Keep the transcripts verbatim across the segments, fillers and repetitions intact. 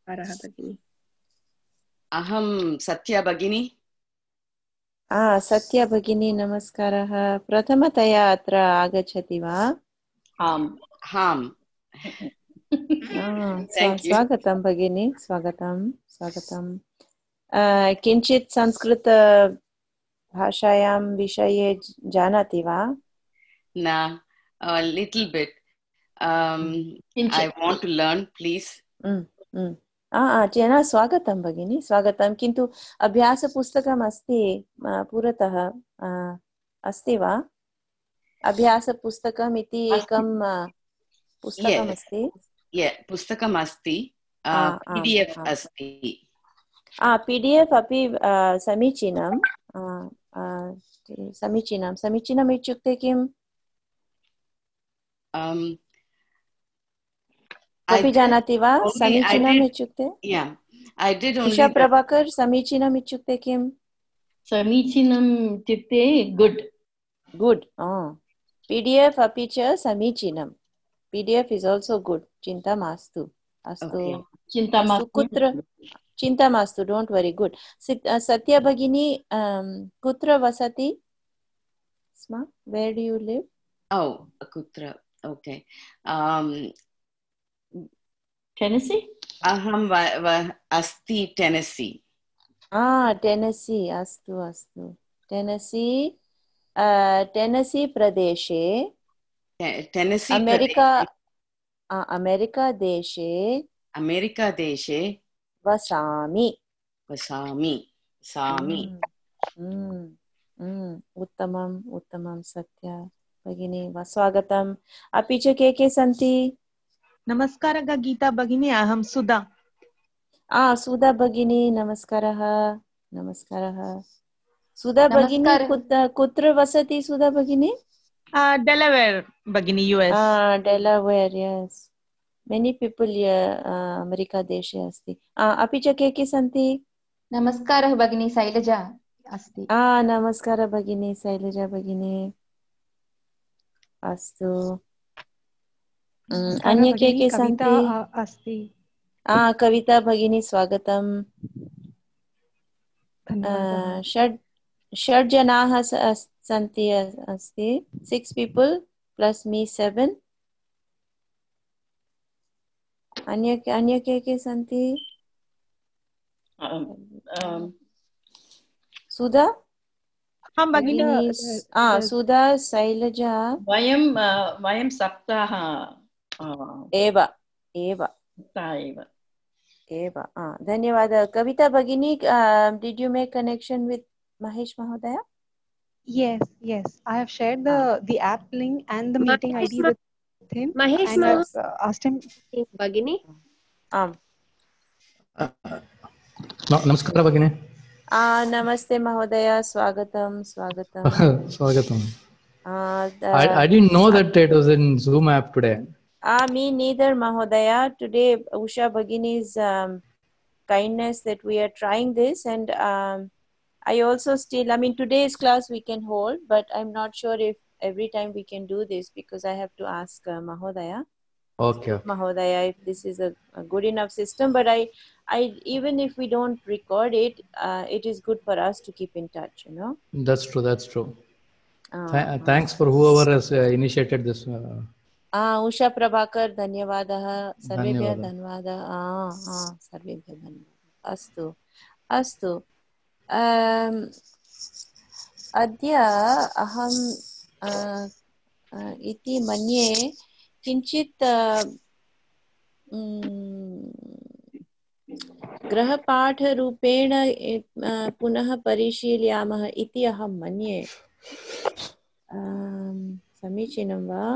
नमस्कारः भगिनी। अहं सत्या भगिनी। आ सत्या भगिनी नमस्कारः। प्रथमतया अत्र आगच्छति वा? आम् आम्। स्वागतं भगिनी, स्वागतं स्वागतं। किञ्चित् संस्कृत भाषायां विषये जानाति वा? न, a little bit. Um, I want to learn, please. जना स्वागतं भगिनी, स्वागतं। किन्तु अभ्यासपुस्तकम् अस्ति पुरतः, अस्ति वा? अभ्यासपुस्तकम् इति एकं पुस्तकम् अस्ति। पुस्तकम् अस्ति, P D F अस्ति। P D F अपि समीचीनं, समीचीनं समीचीनम् इत्युक्ते किम्? कोऽपि जानाति वा समीचीनम् इत्युक्ते? उषा प्रभाकर, समीचीनम् इत्युक्ते किम्? समीचीनम् इत्युक्ते good good. P D F अपि च समीचीनं। P D F is also good. चिन्ता मास्तु। अस्तु, चिन्ता मास्तु। कुत्र चिन्ता मास्तु, डोंट वरी। गुड। सत्या भगिनी कुत्र वसति स्म? Where do you live? Oh, कुत्र? Okay. Um, Tennessee? अहं अस्ति Tennessee. Ah, Tennessee. अस्तु अस्तु। Tennessee, Tennessee प्रदेशे, Tennessee अमेरिका अमेरिका देशे अमेरिका देशे वसामि वसामि सामि। उत्तमम् उत्तमं सत्या भगिनी, स्वागतम्। अपि च के के सन्ति? नमस्कारः गीता भगिनी, अहं सुधा। आ सुधा भगिनी नमस्कारः। नमस्कारः सुधा भगिनी, कुत्र वसति सुधा भगिनी? डेलावेयर भगिनी, US. Delaware, yes. Many people America देशे अस्ति। अपि च के के सन्ति? नमस्कारः भगिनी, शैलजा अस्ति। आ नमस्कारः भगिनी, शैलजा भगिनी। अस्तु, अन्य के के सन्ति? अस्ति। आ कविता भगिनी स्वागतम्। षड् षड् जनाः सन्ति अस्ति। Six people plus me seven. अन्य अन्य के के सन्ति? सुधा? हाँ भगिनी। आ सुधा, शैलजा। वयं वयं सप्ताह एव एव एव एव। धन्यवादः कविता भगिनी। Did you make connection with Mahesh महोदय? Yes, yes. I have shared the the app link and the meeting I D with him. Mahesh and I've uh, asked him. Bhagini. आम्। नमस्कारः भगिनी। नमस्ते महोदय, स्वागतं स्वागतं स्वागतं। I didn't know that it was in Zoom app today. Ah, me neither, Mahodaya. Today, Usha Bhagini's um, kindness that we are trying this, and um, I also still, I mean, today's class we can hold, but I'm not sure if every time we can do this because I have to ask uh, Mahodaya. Okay. okay. Mahodaya, if this is a, a good enough system, but I, I even if we don't record it, uh, it is good for us to keep in touch, you know. That's true. That's true. Uh, Th thanks for whoever has uh, initiated this. Uh, Ah, Usha Prabhakar, धन्यवादः सर्वेभ्यः धन्यवादः। ah ah सर्वेभ्यः धन्यवादः। अस्तु अस्तु। अद्य अहं इति मन्ये किञ्चित् गृहपाठरूपेण पुनः परिशीलयामः इति अहं मन्ये। समीचीनं वा?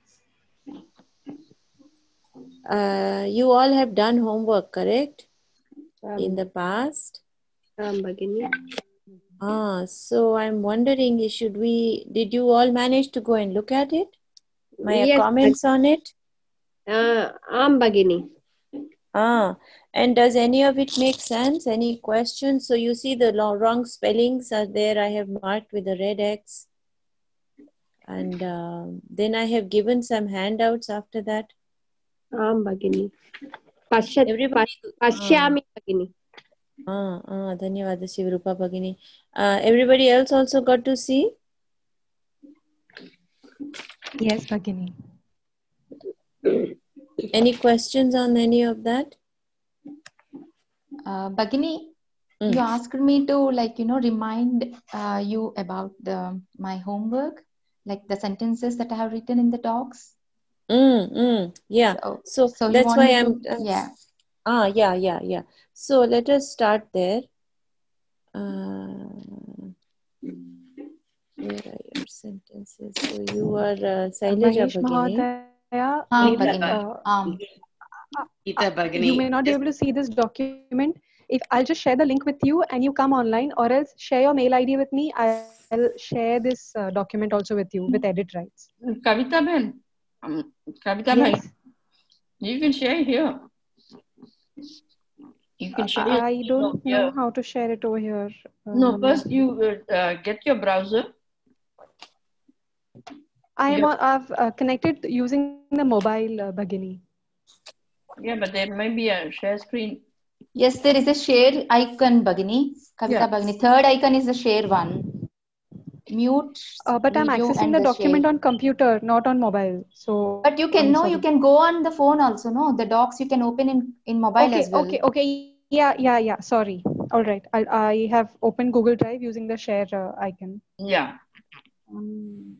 Uh, you all have done homework, correct? Um, in the past? Um, Bhagini. Ah, so I'm wondering, should we, did you all manage to go and look at it? My yes, comments on it? Uh, um, Bhagini. Ah, and does any of it make sense? Any questions? So you see the wrong spellings are there. I have marked with a red X. And uh, then I have given some handouts after that. Um, Bhagini. Pashat, Everybody. Pashyami Bhagini. Ah, ah, Dhanyawad, Shivarupa Bhagini. Uh, everybody else also got to see? Yes, Bhagini. Any questions on any of that? Uh, Bhagini, Mm. you asked me to, like, you know, remind uh, you about the my homework, like the sentences that I have written in the docs. Mm, mm, yeah. So, So, so you that's want why me I'm. to, I'm yeah. Ah, yeah, yeah, yeah. So let us start there. Uh, where are your sentences? So you are uh, Uh, Sailaja Mahesh Bhagini. Mahodaya, Ah, maybe Gita, Bhagini. uh, Um, uh, Gita uh, you may Bhagini, not be just able to see this document. If I'll just share the link with you and you come online, or else share your mail I D with me, I'll share this uh, document also with you with edit rights. Kavita Ben, um, Kavita Bhai, Yes, you can share here. You can uh, share your I screen over don't know here. how to share it over here. No, Um, first you uh, uh, get your browser. I am Your, on, I've uh, connected using the mobile uh, Bhagini. yeah, but there may be a share screen. yes, there is a share icon, Bhagini. Kavita Yeah. Bhagini. Third icon is the share one. Mute Uh, but I'm video accessing and the the share. document on computer, not on mobile. So But you I'm can know, sorry. you can go on the phone also, no? The docs you can open in, in mobile Okay, as well. okay, okay. Yeah, yeah, yeah. Sorry. All right. I I have opened Google Drive using the share uh, icon. Yeah. Um,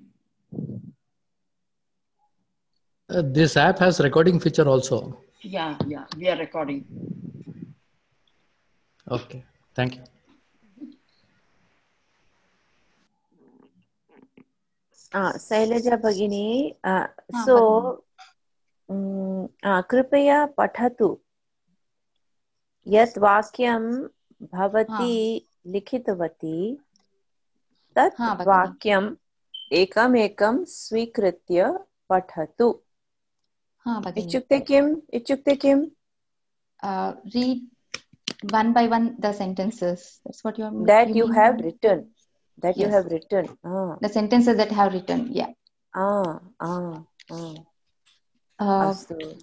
Uh, this app has recording feature also. Yeah, yeah, we are recording. Okay, thank you. Ah, Sailaja Bhagini. Uh, Ah, so, Bhagini. um, uh, कृपया पठतु यत् वाक्यं भवती लिखितवती तत् हाँ, भगिनी. वाक्यम् एकमेकं स्वीकृत्य पठतु. हाँ, भगिनी. इत्युक्ते किम्? इत्युक्ते किम्? Uh, read one by one the sentences. That's what you are. That You you mean? have written. That you Yes. have written. Ah, The sentences that I have written. Yeah. ah, ah, ah. Uh, Astu.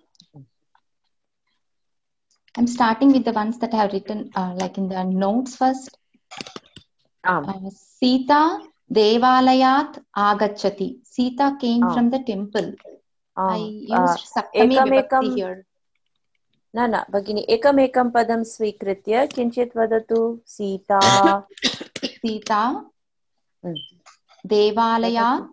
I'm starting with the ones that I have written, uh, like in the notes first. Am. Uh, Sita Devalayat Agachati. Sita came Ah. from the temple. Ah. I Uh, used Saptami ekam Vibhakti ekam. here. न न भगिनी एकमेकं पदं स्वीकृत्य किञ्चित् वदतु. सीता. सीता देवालयात्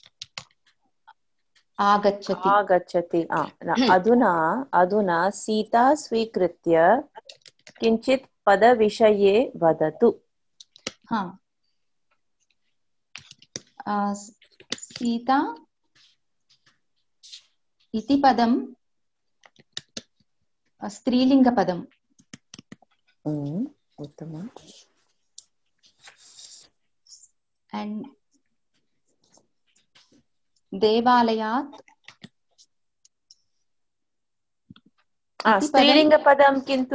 आगच्छति. आगच्छति. अधुना अधुना सीता स्वीकृत्य किञ्चित् पदविषये वदतु. हाँ. Uh, सीता इति पदं स्त्रीलिङ्गपदम्. उत्तमम्. And देवालयात् स्त्रीलिङ्गपदं किन्तु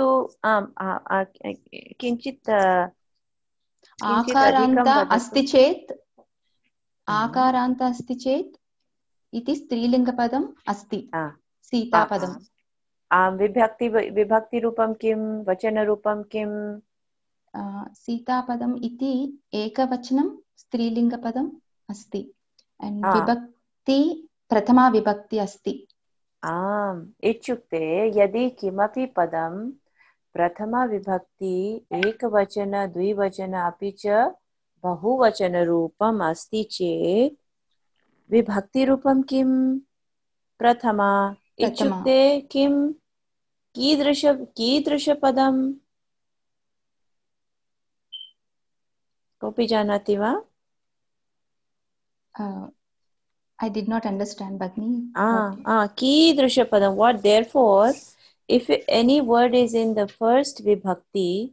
किञ्चित् आकारान्त अस्ति चेत् आकारान्त अस्ति चेत् इति स्त्रीलिङ्गपदम् अस्ति. सीतापदम्. विभक्ति विभक्तिरूपं किं? वचनरूपं किं? सीतापदम् इति एकवचनं स्त्रीलिङ्गपदम् अस्ति. And विभक्ति प्रथमा विभक्ति अस्ति. आम्. इत्युक्ते यदि किमपि पदं प्रथमा विभक्ति एकवचन द्विवचन अपि च बहुवचनरूपम् अस्ति चेत् विभक्तिरूपं किं? प्रथमा. इत्युक्ते किं? कीदृश कीदृशपदं? कोऽपि जानाति वा? Uh, I did not understand, Bhagini. Ah, ah, कीदृशपदं. What? Therefore, if any word is in the first vibhakti,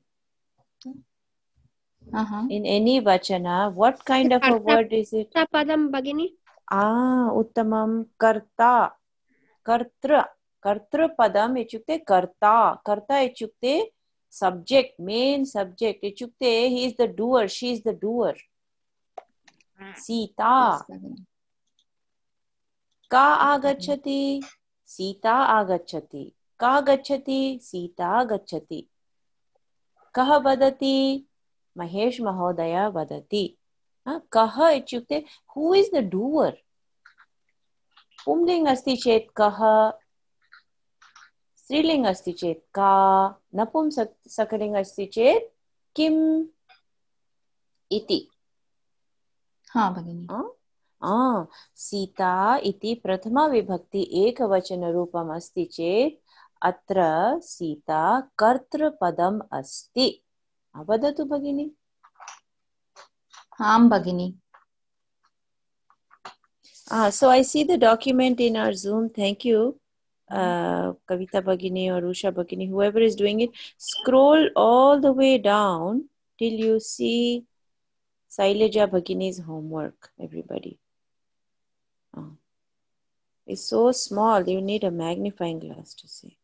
uh-huh. in any vachana, what kind of a word is it? Padam Bhagini. Ah, uttamam. Karta. Kartra. Kartra padam ichukte karta. Karta ichukte subject, main subject. Ichukte he is the doer, she is the doer. Sita. Yes, Ka agachati? Sita agachati. का गच्छति? सीता गच्छति. कः वदति? महेश महोदय वदति. कः इत्युक्ते who is the doer? पुंलिंग अस्ति चेत् कः, स्त्रीलिंग अस्ति चेत् का, नपुंसकलिंग अस्ति चेत् किम् इति. हाँ भगिनी. आ, सीता इति प्रथमा विभक्ति एकवचनरूपम् अस्ति चेत् अत्र सीता कर्तृपदम् अस्ति. वदतु भगिनी. आम् भगिनी. Ah, so I see the document in our Zoom. Thank you, uh, Kavita Bhagini or Usha Bhagini, whoever is doing it. Scroll all the way down till you see Saileja Bhagini's homework, everybody. Oh. It's so small, you need a magnifying glass to see.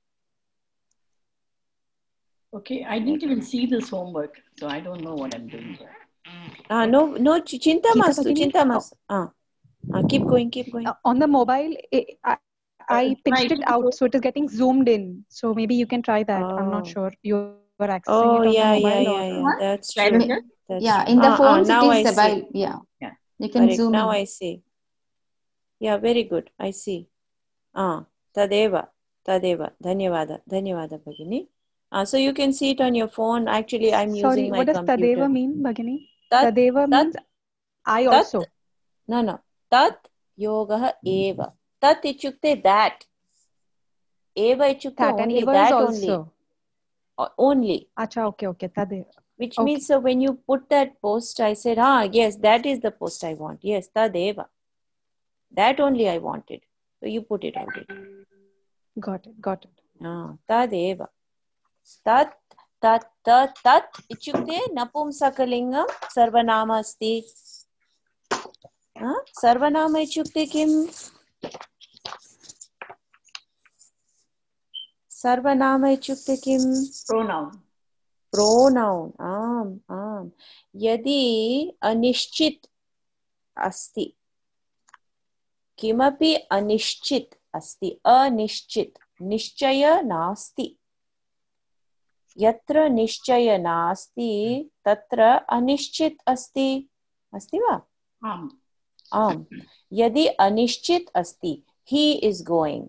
Okay, I didn't even see this homework, so I don't know what I'm doing here. Ah, no, no, chinta mastu, chinta mastu. Ah. Uh, keep going, keep going. Uh, on the mobile, it, I, I pitched it out, so it is getting zoomed in. So maybe you can try that. Oh. I'm not sure. You were accessing oh, it on yeah, the mobile. yeah, or... yeah, yeah. That's true. Right. That's yeah, true. in the ah, phones ah, it is about, yeah. yeah. You can Correct. zoom Now in. I see. Yeah, very good. I see. Ah, Tadeva, Tadeva. Dhanyavada, Dhanyavada, Bhagini. Ah, so you can see it on your phone. Actually, I'm Sorry, using my what does computer. Tadeva mean, Bhagini? Tat, Tadeva tat, means I tat, also. No, no. Tat yoga eva. Tat ichukte that. Eva ichukte That and only Eva that is only. also. O- only. Acha, okay, okay. Tadeva. Which okay. means so when you put that post, I said, ah, yes, that is the post I want. Yes, Tadeva. That only I wanted. So you put it already. Got it, got it. Ah, Tadeva. Tat, tat, tat, tat. Ichukte napumsakalingam sarvanama asti. Ah, sarvanama ichukte kim? Sarvanama ichukte kim? Pronoun. Pronoun. Am, am. Yadi anishchit asti. Kimapi anishchit asti. Anishchit. Nishchaya nasti. Yatra nishchaya nasti, tatra anishchit asti. Asti va? Um. Am. Yadi anishchit asti, he is going.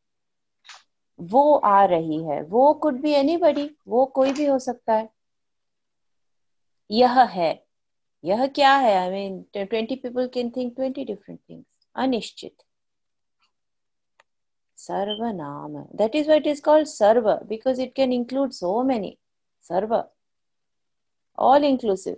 वो आ रही है. वो could be anybody. वो कोई भी हो सकता है. यह है. यह क्या है? I mean, twenty people can think twenty different things. Anishchit. Sarvanama. That is why it is called Sarva, because it can include so many. Sarva. All inclusive.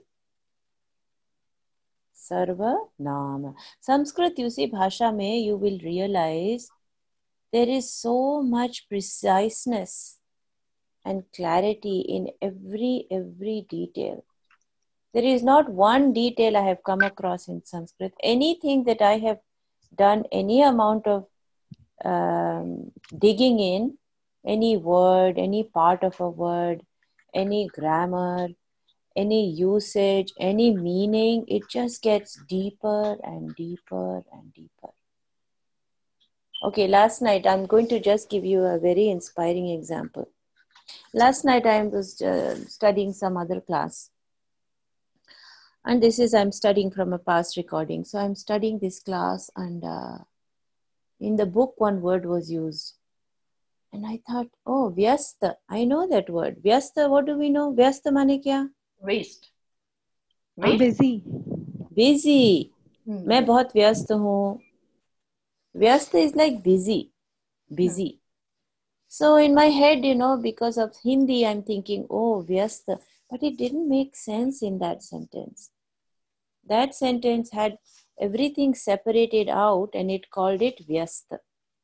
Sarvanama. Sanskrit, you see, Bhasha mein, you will realize there is so much preciseness and clarity in every, every detail. There is not one detail I have come across in Sanskrit. Anything that I have done, any amount of um, digging in, any word, any part of a word, any grammar, any usage, any meaning, it just gets deeper and deeper and deeper. Okay, last night, I'm going to just give you a very inspiring example. Last night, I was uh, studying some other class. And this is, I'm studying from a past recording. So I'm studying this class and uh, in the book, one word was used. And I thought, oh, vyasta. I know that word. Vyasta, what do we know? Vyasta mane kya? Waste. I'm busy. Busy. Hmm. मैं बहुत व्यस्त हूँ. Vyasta is like busy. Busy. So in my head, you know, because of Hindi, I'm thinking, oh, vyasta. But it didn't make sense in that sentence. That sentence had everything separated out and it called it vyasta.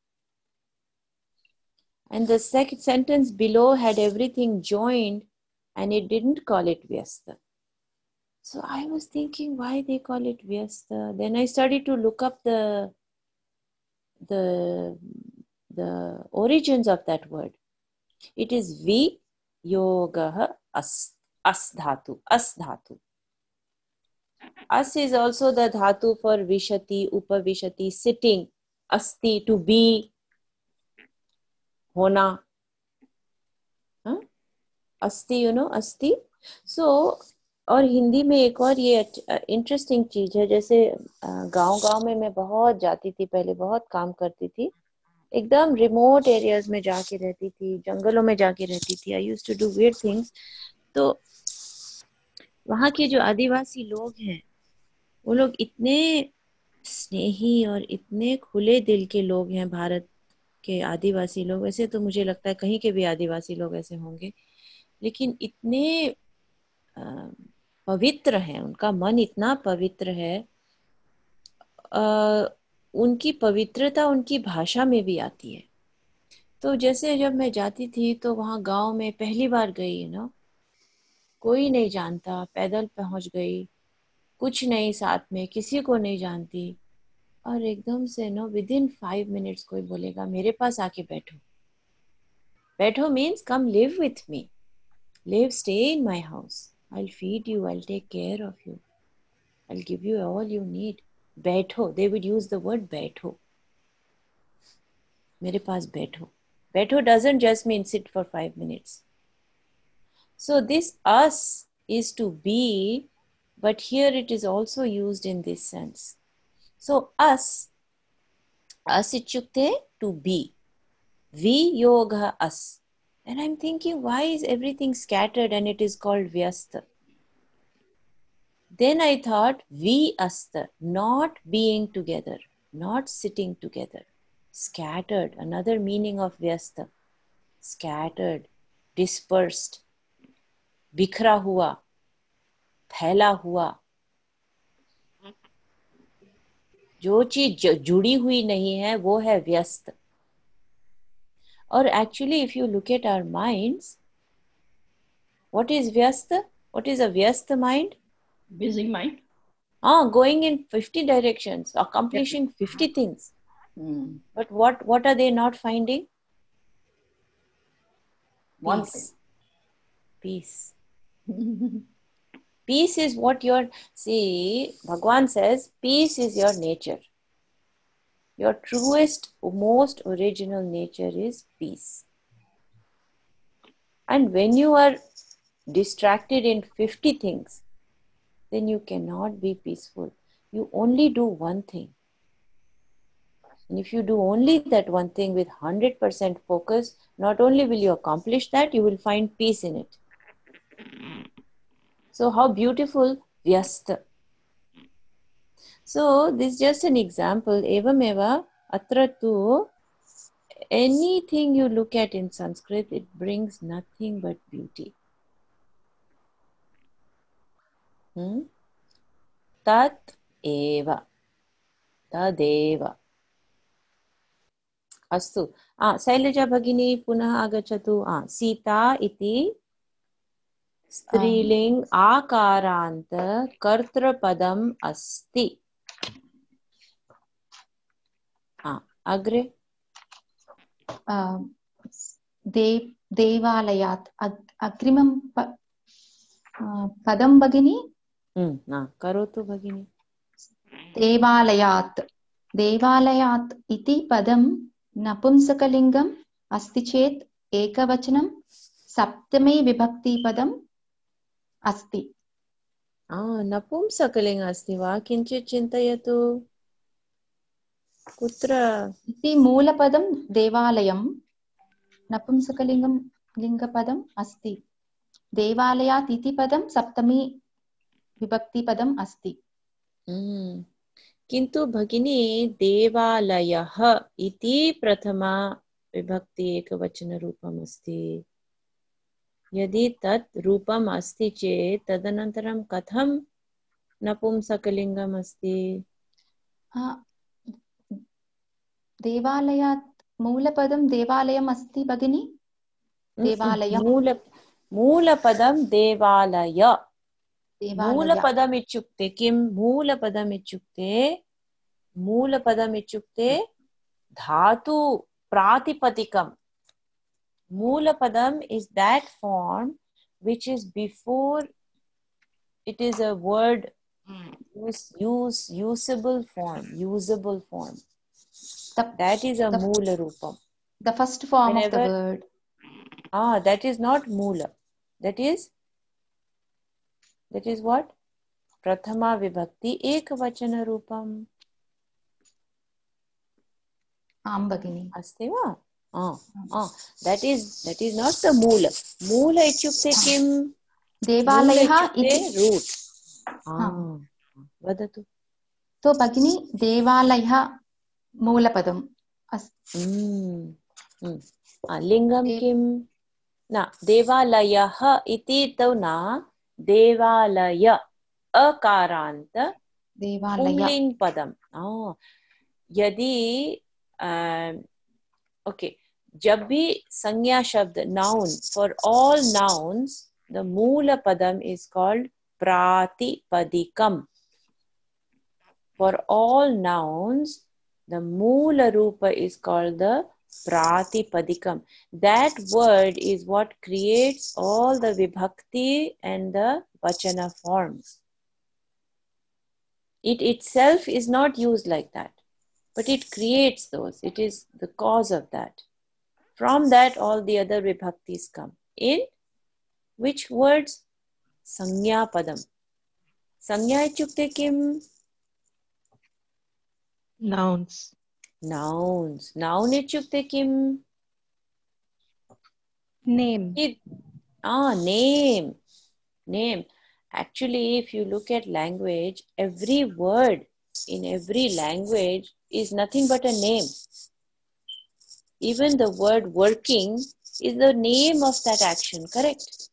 And the second sentence below had everything joined and it didn't call it vyasta. So I was thinking why they call it vyasta. Then I started to look up the the the origins of that word. It is vi yoga as as dhatu. As dhatu. As is also the dhatu for vishati, upavishati, sitting. Asti, to be. Hona. asti, you know, asti. So, और हिंदी में एक और ये interesting चीज है, जैसे गांव गांव में मैं बहुत जाती थी पहले, बहुत काम करती थी, एकदम रिमोट एरियाज में जाके रहती थी, जंगलों में जाके रहती थी. I used to do weird things. तो वहाँ के जो आदिवासी लोग हैं, वो लोग इतने स्नेही और इतने खुले दिल के लोग हैं. भारत के आदिवासी लोग, वैसे तो मुझे लगता है कहीं के भी आदिवासी लोग ऐसे होंगे, लेकिन इतने पवित्र हैं, उनका मन इतना पवित्र है. आ, उनकी पवित्रता उनकी भाषा में भी आती है. तो जैसे जब मैं जाती थी तो वहाँ गांव में पहली बार गई है ना, कोई नहीं जानता, पैदल पहुंच गई, कुछ नहीं साथ में, किसी को नहीं जानती, और एकदम से no within five minutes कोई बोलेगा मेरे पास आके बैठो. बैठो means come live with me, live stay in my house, I'll feed you, I'll take care of you, I'll give you all you need. बैठो, they would use the word बैठो, मेरे पास बैठो. बैठो doesn't just mean sit for five minutes. So this us is to be, but here it is also used in this sense. So us, us ichukte to be, vi yoga us. And I'm thinking, why is everything scattered and it is called vyasta? Then I thought, vi asta, not being together, not sitting together. Scattered, another meaning of vyasta. Scattered, dispersed, बिखरा हुआ, फैला हुआ. जो चीज जुड़ी हुई नहीं है वो है व्यस्त. और actually if you look at our minds, what is vyasta? What is a vyasta mind? Busy mind. Ah, going in fifty directions, accomplishing fifty things. Mm. But what, what are they not finding? One Peace. Peace. Peace is what your, see, Bhagwan says, peace is your nature. Your truest, most original nature is peace. And when you are distracted in fifty things, then you cannot be peaceful. You only do one thing. And if you do only that one thing with one hundred percent focus, not only will you accomplish that, you will find peace in it. So how beautiful vyasta. So this is just an example. Evam eva atra tu, anything you look at in Sanskrit, it brings nothing but beauty. Hmm? Tat eva. Tadeva. Astu. Ah, Sailaja Bhagini punah agachatu. Ah, Sita iti स्त्रीलिंग आकारांत कर्तृपदम अस्ति. हाँ, अग्रे. देव देवालयात् अग्रिमं पदं भगिनी. हाँ, करोतु भगिनी. देवालयात्. देवालयात् इति पदं नपुंसकलिङ्गम् अस्ति चेत् एकवचनं सप्तमी विभक्ति पदम् अस्ति. Ah, नपुंसकलिङ्ग अस्ति वा? किञ्चित् चिन्तयतु. कुत्र? इति मूलपदं देवालयं, नपुंसकलिङ्गं लिङ्गपदम् अस्ति. देवालयात् इति पदं सप्तमी विभक्ति पदम् अस्ति. किन्तु भगिनी देवालयः इति प्रथमा विभक्ति एकवचन रूपम् अस्ति. यदि तत् रूपम् अस्ति चेत् तदनन्तरं कथं नपुंसकलिङ्गम् अस्ति? देवालयात् मूलपदं देवालयम् अस्ति भगिनी. देवालयं मूल मूलपदं देवालय. मूलपदम् इत्युक्ते किं? मूलपदम् इत्युक्ते मूलपदम् इत्युक्ते धातु प्रातिपदिकम्. Mulapadam is that form which is before it is a word, use, use usable form, usable form. The, that is a the, Mula Rupam. The first form Whenever, of the word. Ah, that is not Mula. That is, that is what? Prathama vibhakti ekavachana rupam. Am Bhagini. Asti va? Ah, ah. That is, that is not the moola. Moola ityukte kim? Devalayah iti. Root. Ah. Vadatu. So Bhagini, Devalayah Moolapadam. Hmm. Hmm. Ah, lingam kim? Na, Devalayah iti tau na, Devalaya akaranta Pulling padam. Oh. Yadi, um, okay. जब भी संज्ञा शब्द noun, for all nouns the moola padam is called pratipadikam. For all nouns the moola rupa is called the pratipadikam. That word is what creates all the vibhakti and the vachana forms. It itself is not used like that, but it creates those. It is the cause of that. From that, all the other vibhaktis come. In which words? Sanya padam. Sanya ityukte kim? Nouns. Nouns. Noun ityukte kim? Name. It, ah, name. Name. Actually, if you look at language, every word in every language is nothing but a name. Even the word working is the name of that action, correct?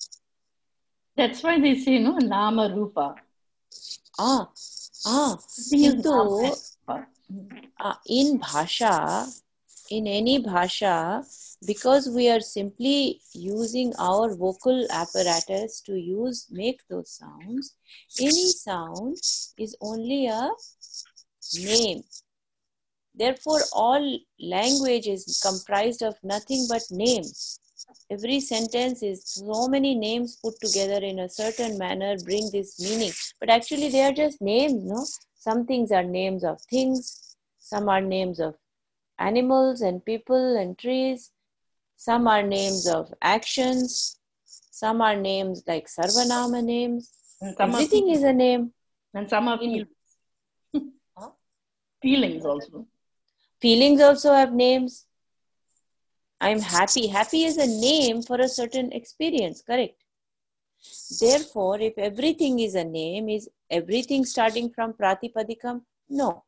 That's why they say, no, Nama Rupa. Ah, ah. Kintu, uh, in bhasha, in any bhasha, because we are simply using our vocal apparatus to use, make those sounds, any sound is only a name. Therefore, all language is comprised of nothing but names. Every sentence is so many names put together in a certain manner bring this meaning. But actually they are just names, no? Some things are names of things. Some are names of animals and people and trees. Some are names of actions. Some are names like Sarvanama names. Everything is a name. And some are feelings. Huh? Feelings also. Feelings also have names. I'm happy. Happy is a name for a certain experience, correct? Therefore, if everything is a name, is everything starting from Pratipadikam? No.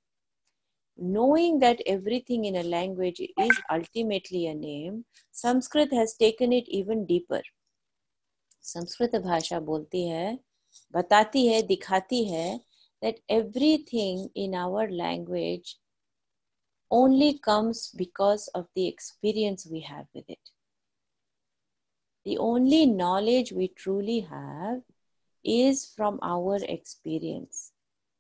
Knowing that everything in a language is ultimately a name, Sanskrit has taken it even deeper. Sanskrit bhasha bolti hai, batati hai, dikhati hai, that everything in our language only comes because of the experience we have with it. The only knowledge we truly have is from our experience.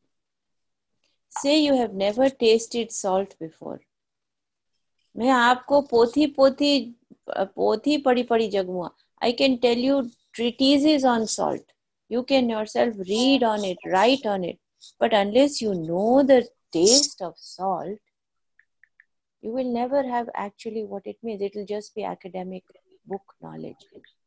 Say you have never tasted salt before. मैं आपको पोथी पोथी पोथी पढ़ी पढ़ी जगमुआ. I can tell you treatises on salt. You can yourself read on it, write on it. But unless you know the taste of salt, you will never have actually what it means. It will just be academic book knowledge.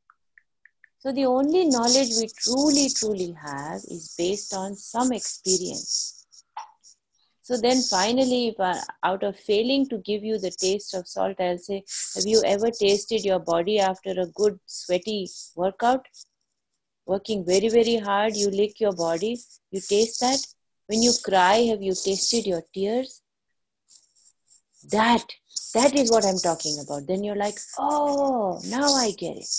So the only knowledge we truly, truly have is based on some experience. So then finally, if I, out of failing to give you the taste of salt, I'll say, have you ever tasted your body after a good sweaty workout? Working very, very hard, you lick your body, you taste that. When you cry, have you tasted your tears? That, that is what I'm talking about. Then you're like, oh, now I get it.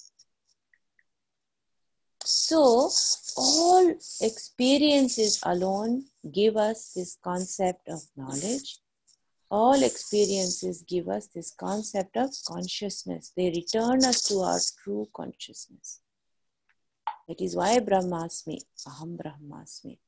So, all experiences alone give us this concept of knowledge. All experiences give us this concept of consciousness. They return us to our true consciousness. That is why Brahmasmi, Aham Brahmasmi.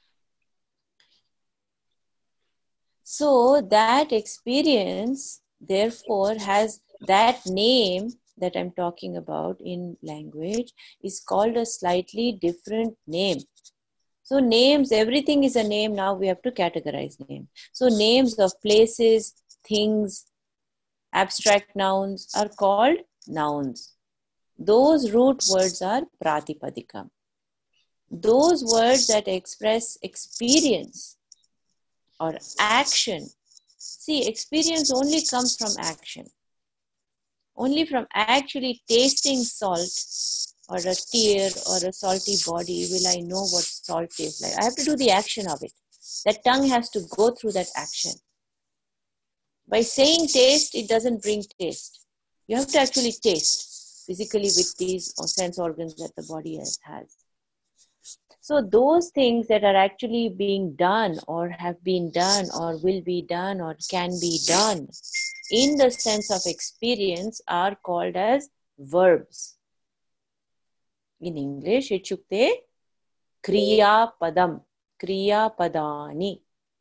So that experience, therefore, has that name that I'm talking about in language is called a slightly different name. So names, everything is a name. Now we have to categorize name. So names of places, things, abstract nouns are called nouns. Those root words are Pratipadikam. Those words that express experience or action. See, experience only comes from action. Only from actually tasting salt or a tear or a salty body will I know what salt tastes like. I have to do the action of it. That tongue has to go through that action. By saying taste, it doesn't bring taste. You have to actually taste physically with these sense organs that the body has. So those things that are actually being done or have been done or will be done or can be done in the sense of experience are called as verbs. In English, ichukte kriya padam, kriya padani.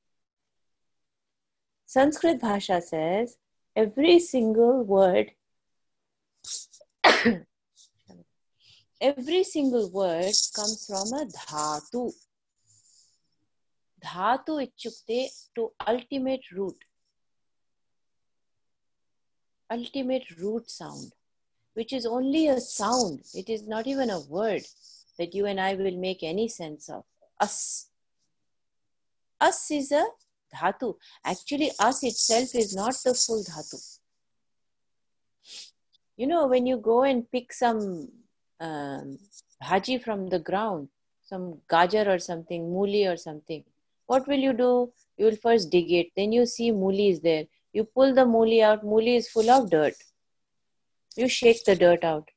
Sanskrit Bhasha says every single word, every single word comes from a dhatu. Dhatu ichukte to ultimate root. Ultimate root sound, which is only a sound. It is not even a word that you and I will make any sense of. Us. Us is a dhatu. Actually, us itself is not the full dhatu. You know, when you go and pick some um, bhaji from the ground, some gajar or something, mooli or something, what will you do? You will first dig it. Then you see mooli is there. You pull the mooli out. Mooli is full of dirt. You shake the dirt out.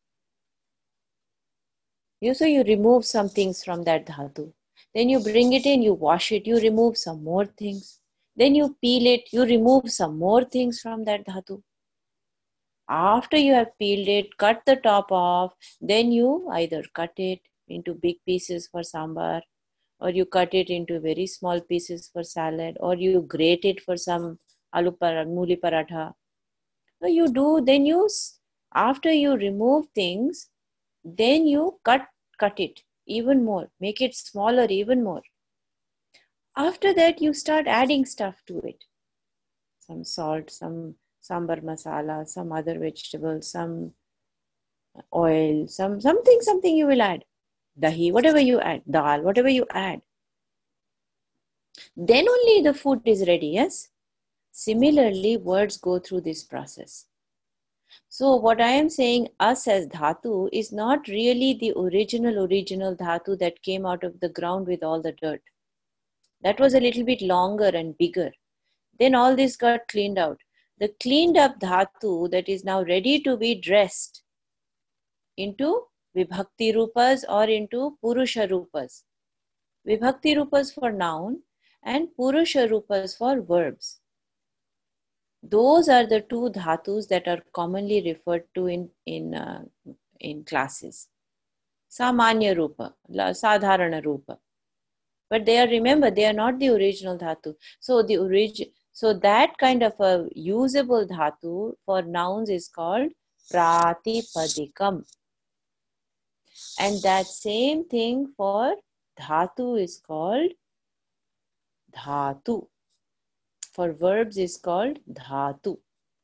You so you remove some things from that dhatu. Then you bring it in, you wash it, you remove some more things. Then you peel it, you remove some more things from that dhatu. After you have peeled it, cut the top off, then you either cut it into big pieces for sambar, or you cut it into very small pieces for salad, or you grate it for some aloo paratha, mooli paratha. So you do, then you, after you remove things, then you cut, cut it even more, make it smaller even more. After that, you start adding stuff to it. Some salt, some sambar masala, some other vegetables, some oil, some something, something you will add. Dahi, whatever you add, dal, whatever you add. Then only the food is ready, yes? Similarly, words go through this process. So what I am saying, us as dhatu, is not really the original, original dhatu that came out of the ground with all the dirt. That was a little bit longer and bigger. Then all this got cleaned out. The cleaned up dhatu that is now ready to be dressed into vibhakti rupas or into purusha rupas. Vibhakti rupas for noun and purusha rupas for verbs. Those are the two dhatus that are commonly referred to in, in, uh, in classes. Samanya rupa, sadharana rupa. But they are, remember, they are not the original dhatu. So the origin, so that kind of a usable dhatu for nouns is called pratipadikam. And that same thing for dhatu is called dhatu. For verbs is called dhatu.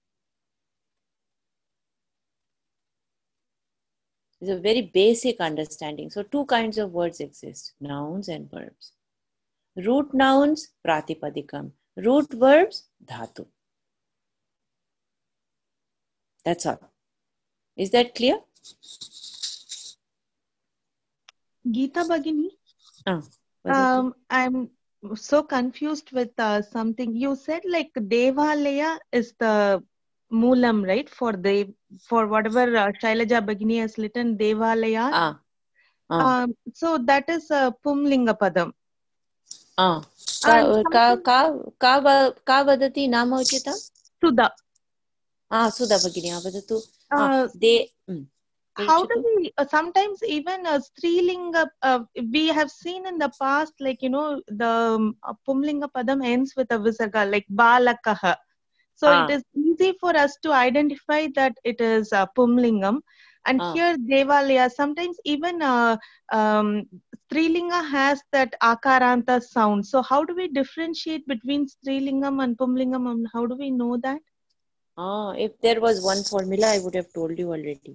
It's a very basic understanding. So two kinds of words exist, nouns and verbs. Root nouns, pratipadikam. Root verbs, dhatu. That's all. Is that clear? Geeta Bhagini, Ah, um, I'm so confused with uh, something. You said like Devalaya is the Moolam, right? For the for whatever uh, Shailaja Bhagini has written, Devalaya. Ah, ah. Um, so that is a uh, Pumlinga Padam. Ah. Ka, ka, ka, ka, ka vadati nama uchita? Sudha. Ah, Sudha Bhagini, vadatu. Uh, ah, de, mm. How do we, uh, sometimes even a Strilinga, uh, we have seen in the past, like, you know, the um, uh, Pumlinga Padam ends with a Visarga, like Balakaha. So ah. it is easy for us to identify that it is uh, Pumlingam. And ah. here Devalaya, sometimes even uh, um, Strilinga has that Akaranta sound. So how do we differentiate between Strilingam and Pumlingam, and how do we know that? Ah, if there was one formula, I would have told you already.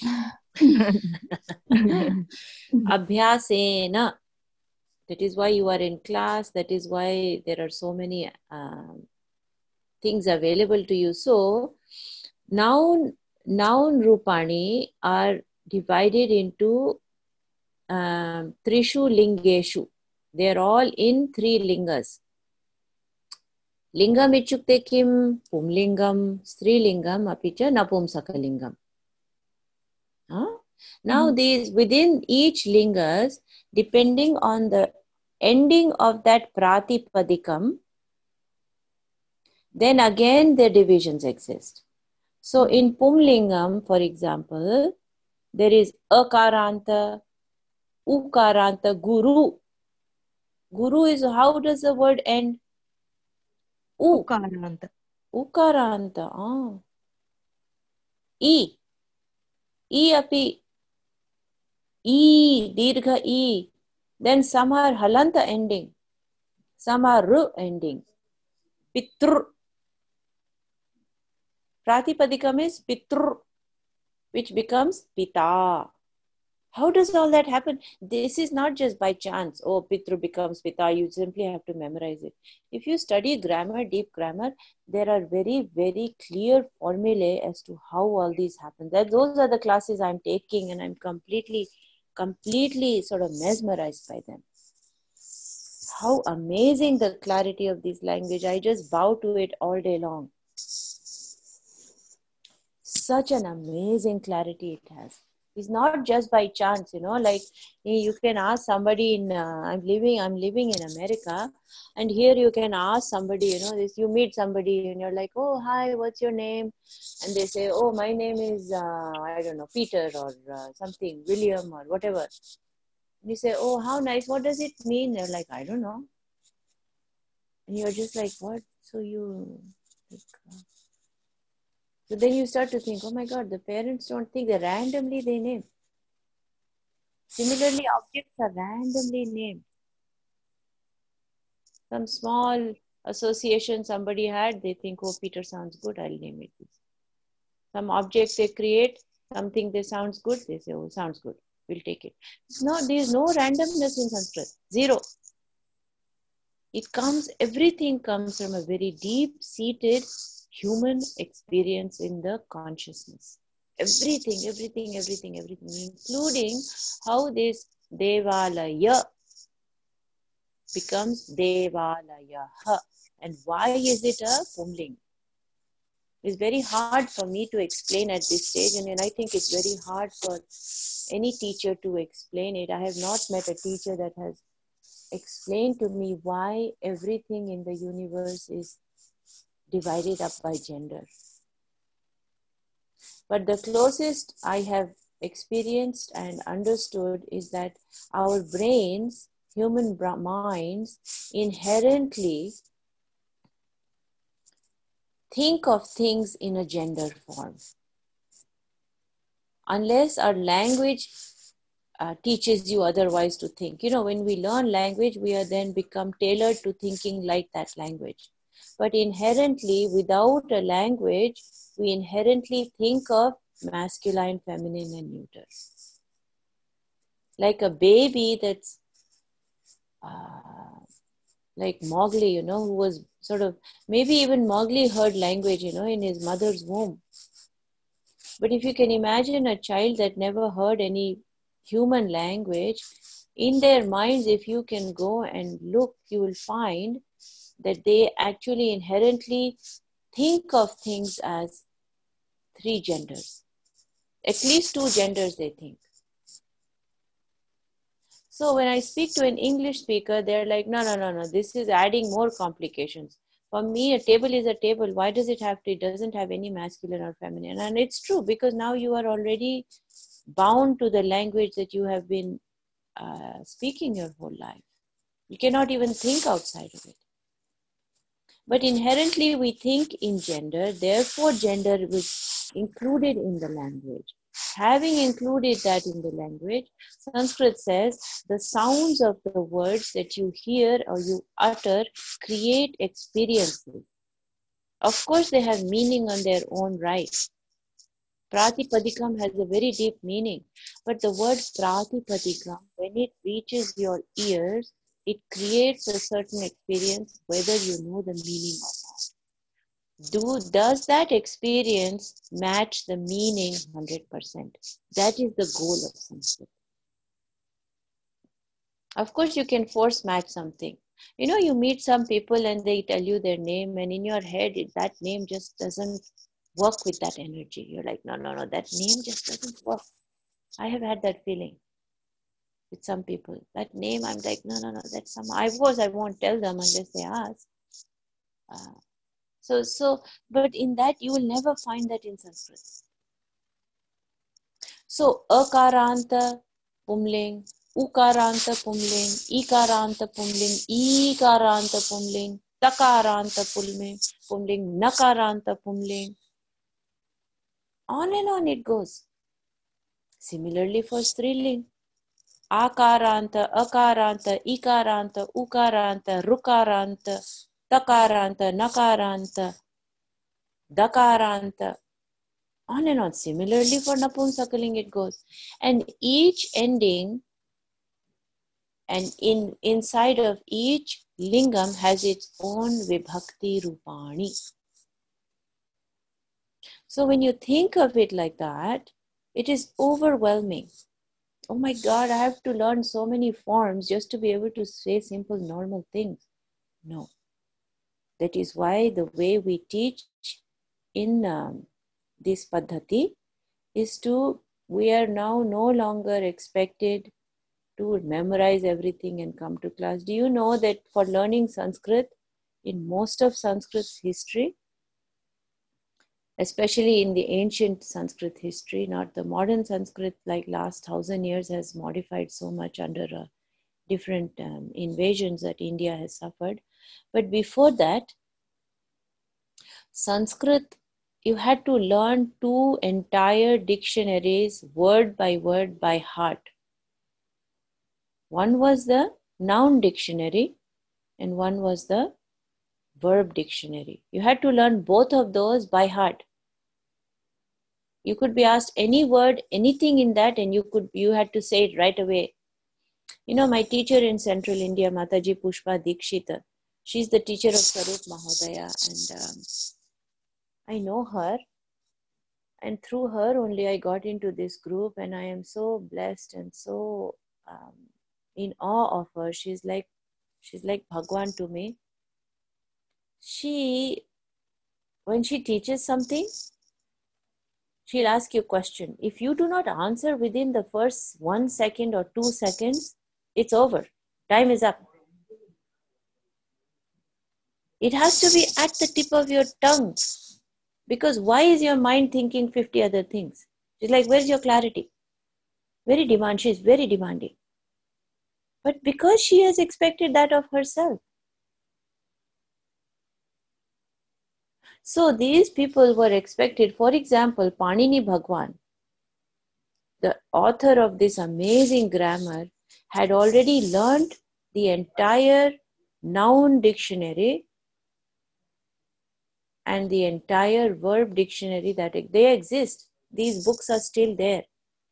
Abhyasena. That is why you are in class. That is why there are so many um, things available to you. So, noun, noun rupani are divided into um, trishu lingeshu. They are all in three lingas. Lingam ichukte kim? Pumlingam, strilingam, apicha napumsakalingam. Huh? Now mm-hmm. these within each lingas, depending on the ending of that pratipadikam, then again the divisions exist. So in Pumlingam, for example, there is akaranta, ukaranta, guru. Guru is, how does the word end? U. Ukaranta. Ukaranta. Ah. E. E api. E, dirgha E. Then some are halanta ending. Some are ru ending. Pitr. Pratipadikam is pitr, which becomes pita. How does all that happen? This is not just by chance. Oh, pitru becomes pita. You simply have to memorize it. If you study grammar, deep grammar, there are very, very clear formulae as to how all these happen. That those are the classes I'm taking, and I'm completely, completely sort of mesmerized by them. How amazing the clarity of this language. I just bow to it all day long. Such an amazing clarity it has. It's not just by chance, you know, like you can ask somebody in, uh, I'm living, I'm living in America, and here you can ask somebody, you know, this, you meet somebody and you're like, oh, hi, what's your name? And they say, oh, my name is, uh, I don't know, Peter or uh, something, William or whatever. And you say, oh, how nice. What does it mean? They're like, I don't know. And you're just like, what? So you, like, uh, so then you start to think, oh my God, the parents don't think, they randomly they name. Similarly, objects are randomly named. Some small association somebody had, they think, oh, Peter sounds good, I'll name it this. Some objects they create, something that sounds good, they say, oh, sounds good, we'll take it. It's not, there is no randomness in Sanskrit, zero. It comes, everything comes from a very deep-seated human experience in the consciousness. Everything, everything, everything, everything, including how this Devalaya becomes Devalaya. And why is it a Pumling? It's very hard for me to explain at this stage, and I think it's very hard for any teacher to explain it. I have not met a teacher that has explained to me why everything in the universe is divided up by gender. But the closest I have experienced and understood is that our brains, human minds, inherently think of things in a gender form. Unless our language uh, teaches you otherwise to think. You know, when we learn language, we are then become tailored to thinking like that language. But inherently, without a language, we inherently think of masculine, feminine, and neuter. Like a baby that's uh, like Mowgli, you know, who was sort of, maybe even Mowgli heard language, you know, in his mother's womb. But if you can imagine a child that never heard any human language, in their minds, if you can go and look, you will find that they actually inherently think of things as three genders. At least two genders they think. So when I speak to an English speaker, they're like, no, no, no, no, this is adding more complications. For me, a table is a table. Why does it have to? It doesn't have any masculine or feminine. And it's true, because now you are already bound to the language that you have been uh, speaking your whole life. You cannot even think outside of it. But inherently we think in gender, therefore gender was included in the language. Having included that in the language, Sanskrit says the sounds of the words that you hear or you utter create experiences. Of course, they have meaning on their own right. Pratipadikam has a very deep meaning. But the word Pratipadikam, when it reaches your ears, it creates a certain experience, whether you know the meaning or not. Do, does that experience match the meaning one hundred percent? That is the goal of Sanskrit. Of course, you can force match something. You know, you meet some people and they tell you their name, and in your head, it, that name just doesn't work with that energy. You're like, no, no, no, that name just doesn't work. I have had that feeling with some people. That name, I'm like, no, no, no, that's some. Of course, I won't tell them unless they ask. Uh, so, so, but in that, you will never find that in Sanskrit. So, akaranta pumling, ukaranta pumling, ikaranta pumling, ikaranta pumling, takaranta pumling, pumling, nakaranta pumling. On and on it goes. Similarly for Striling. Akaranta, akaranta, ikaranta, ukaranta, rukaranta, takaranta, nakaranta, dakaranta. On and on. Similarly for Napunsakaling it goes. And each ending and in inside of each lingam has its own vibhakti rupani. So when you think of it like that, it is overwhelming. Oh my God, I have to learn so many forms just to be able to say simple, normal things. No. That is why the way we teach in um, this paddhati is to, we are now no longer expected to memorize everything and come to class. Do you know that for learning Sanskrit, in most of Sanskrit's history, especially in the ancient Sanskrit history, not the modern Sanskrit, like last thousand years has modified so much under uh, different um, invasions that India has suffered. But before that, Sanskrit, you had to learn two entire dictionaries, word by word, by heart. One was the noun dictionary and one was the verb dictionary. You had to learn both of those by heart. You could be asked any word, anything in that, and you could you had to say it right away. You know, my teacher in Central India, Mataji Pushpa Dikshita, she's the teacher of Sarup Mahodaya, and um, I know her. And through her only I got into this group, and I am so blessed and so um, in awe of her. She's like, she's like Bhagwan to me. She, when she teaches something, she'll ask you a question. If you do not answer within the first one second or two seconds, it's over. Time is up. It has to be at the tip of your tongue. Because why is your mind thinking fifty other things? She's like, where's your clarity? Very demand. She's very demanding. But because she has expected that of herself. So these people were expected, for example, Panini Bhagwan, the author of this amazing grammar, had already learned the entire noun dictionary and the entire verb dictionary that they exist. These books are still there.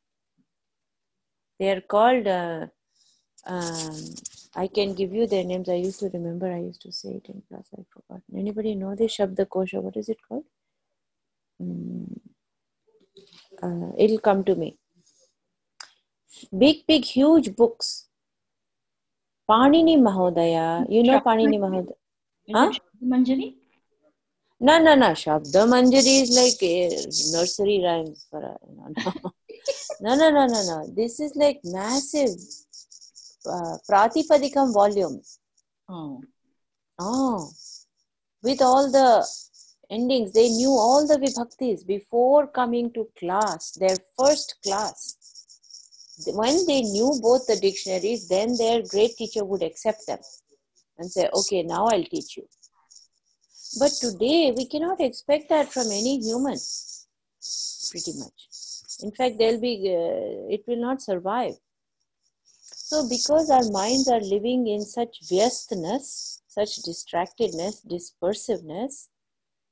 They are called, uh, um, I can give you their names. I used to remember, I used to say it in class, I've forgotten. Anybody know this Shabda Kosha? What is it called? Mm, uh, it'll come to me. Big, big, huge books. Panini Mahodaya. You know Panini Mahodaya? Is Huh? it Manjari? No, no, no. Shabda Manjari is like uh, nursery rhymes. For a, no, no. no, no, no, no, no. This is like massive uh, Pratipadikam volumes. Oh. Oh. With all the endings. They knew all the vibhaktis before coming to class, their first class. When they knew both the dictionaries, then their great teacher would accept them and say, okay, now I'll teach you. But today, we cannot expect that from any human, pretty much. In fact, they'll be, uh, it will not survive. So because our minds are living in such vyastness, such distractedness, dispersiveness,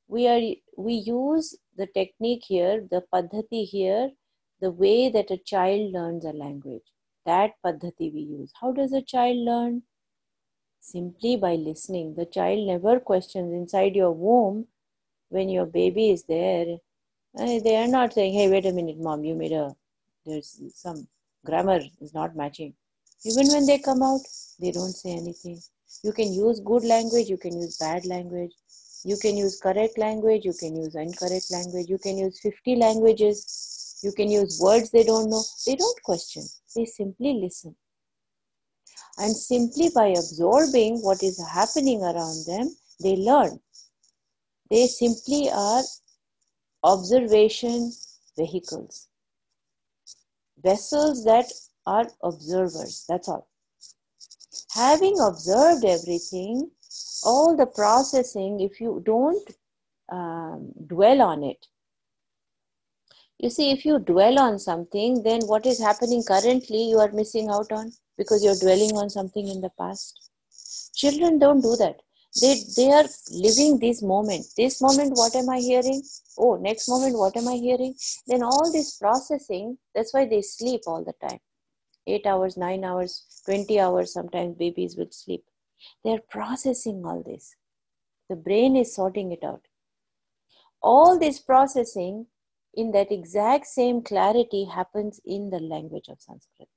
we are we use the technique here, the paddhati here, the way that a child learns a language. That paddhati we use. How does a child learn? Simply by listening. The child never questions. Inside your womb, when your baby is there, they are not saying, hey, wait a minute, mom, you made a, there's some grammar is not matching. Even when they come out, they don't say anything. You can use good language, you can use bad language. You can use correct language, you can use incorrect language. You can use fifty languages. You can use words they don't know. They don't question. They simply listen. And simply by absorbing what is happening around them, they learn. They simply are observation vehicles. Vessels that are observers, that's all. Having observed everything, all the processing, if you don't um, dwell on it, you see, if you dwell on something, then what is happening currently, you are missing out on because you're dwelling on something in the past. Children don't do that. They, they are living this moment. This moment, what am I hearing? Oh, next moment, what am I hearing? Then all this processing, that's why they sleep all the time. Eight hours, nine hours, twenty hours, sometimes babies will sleep. They're processing all this. The brain is sorting it out. All this processing in that exact same clarity happens in the language of Sanskrit.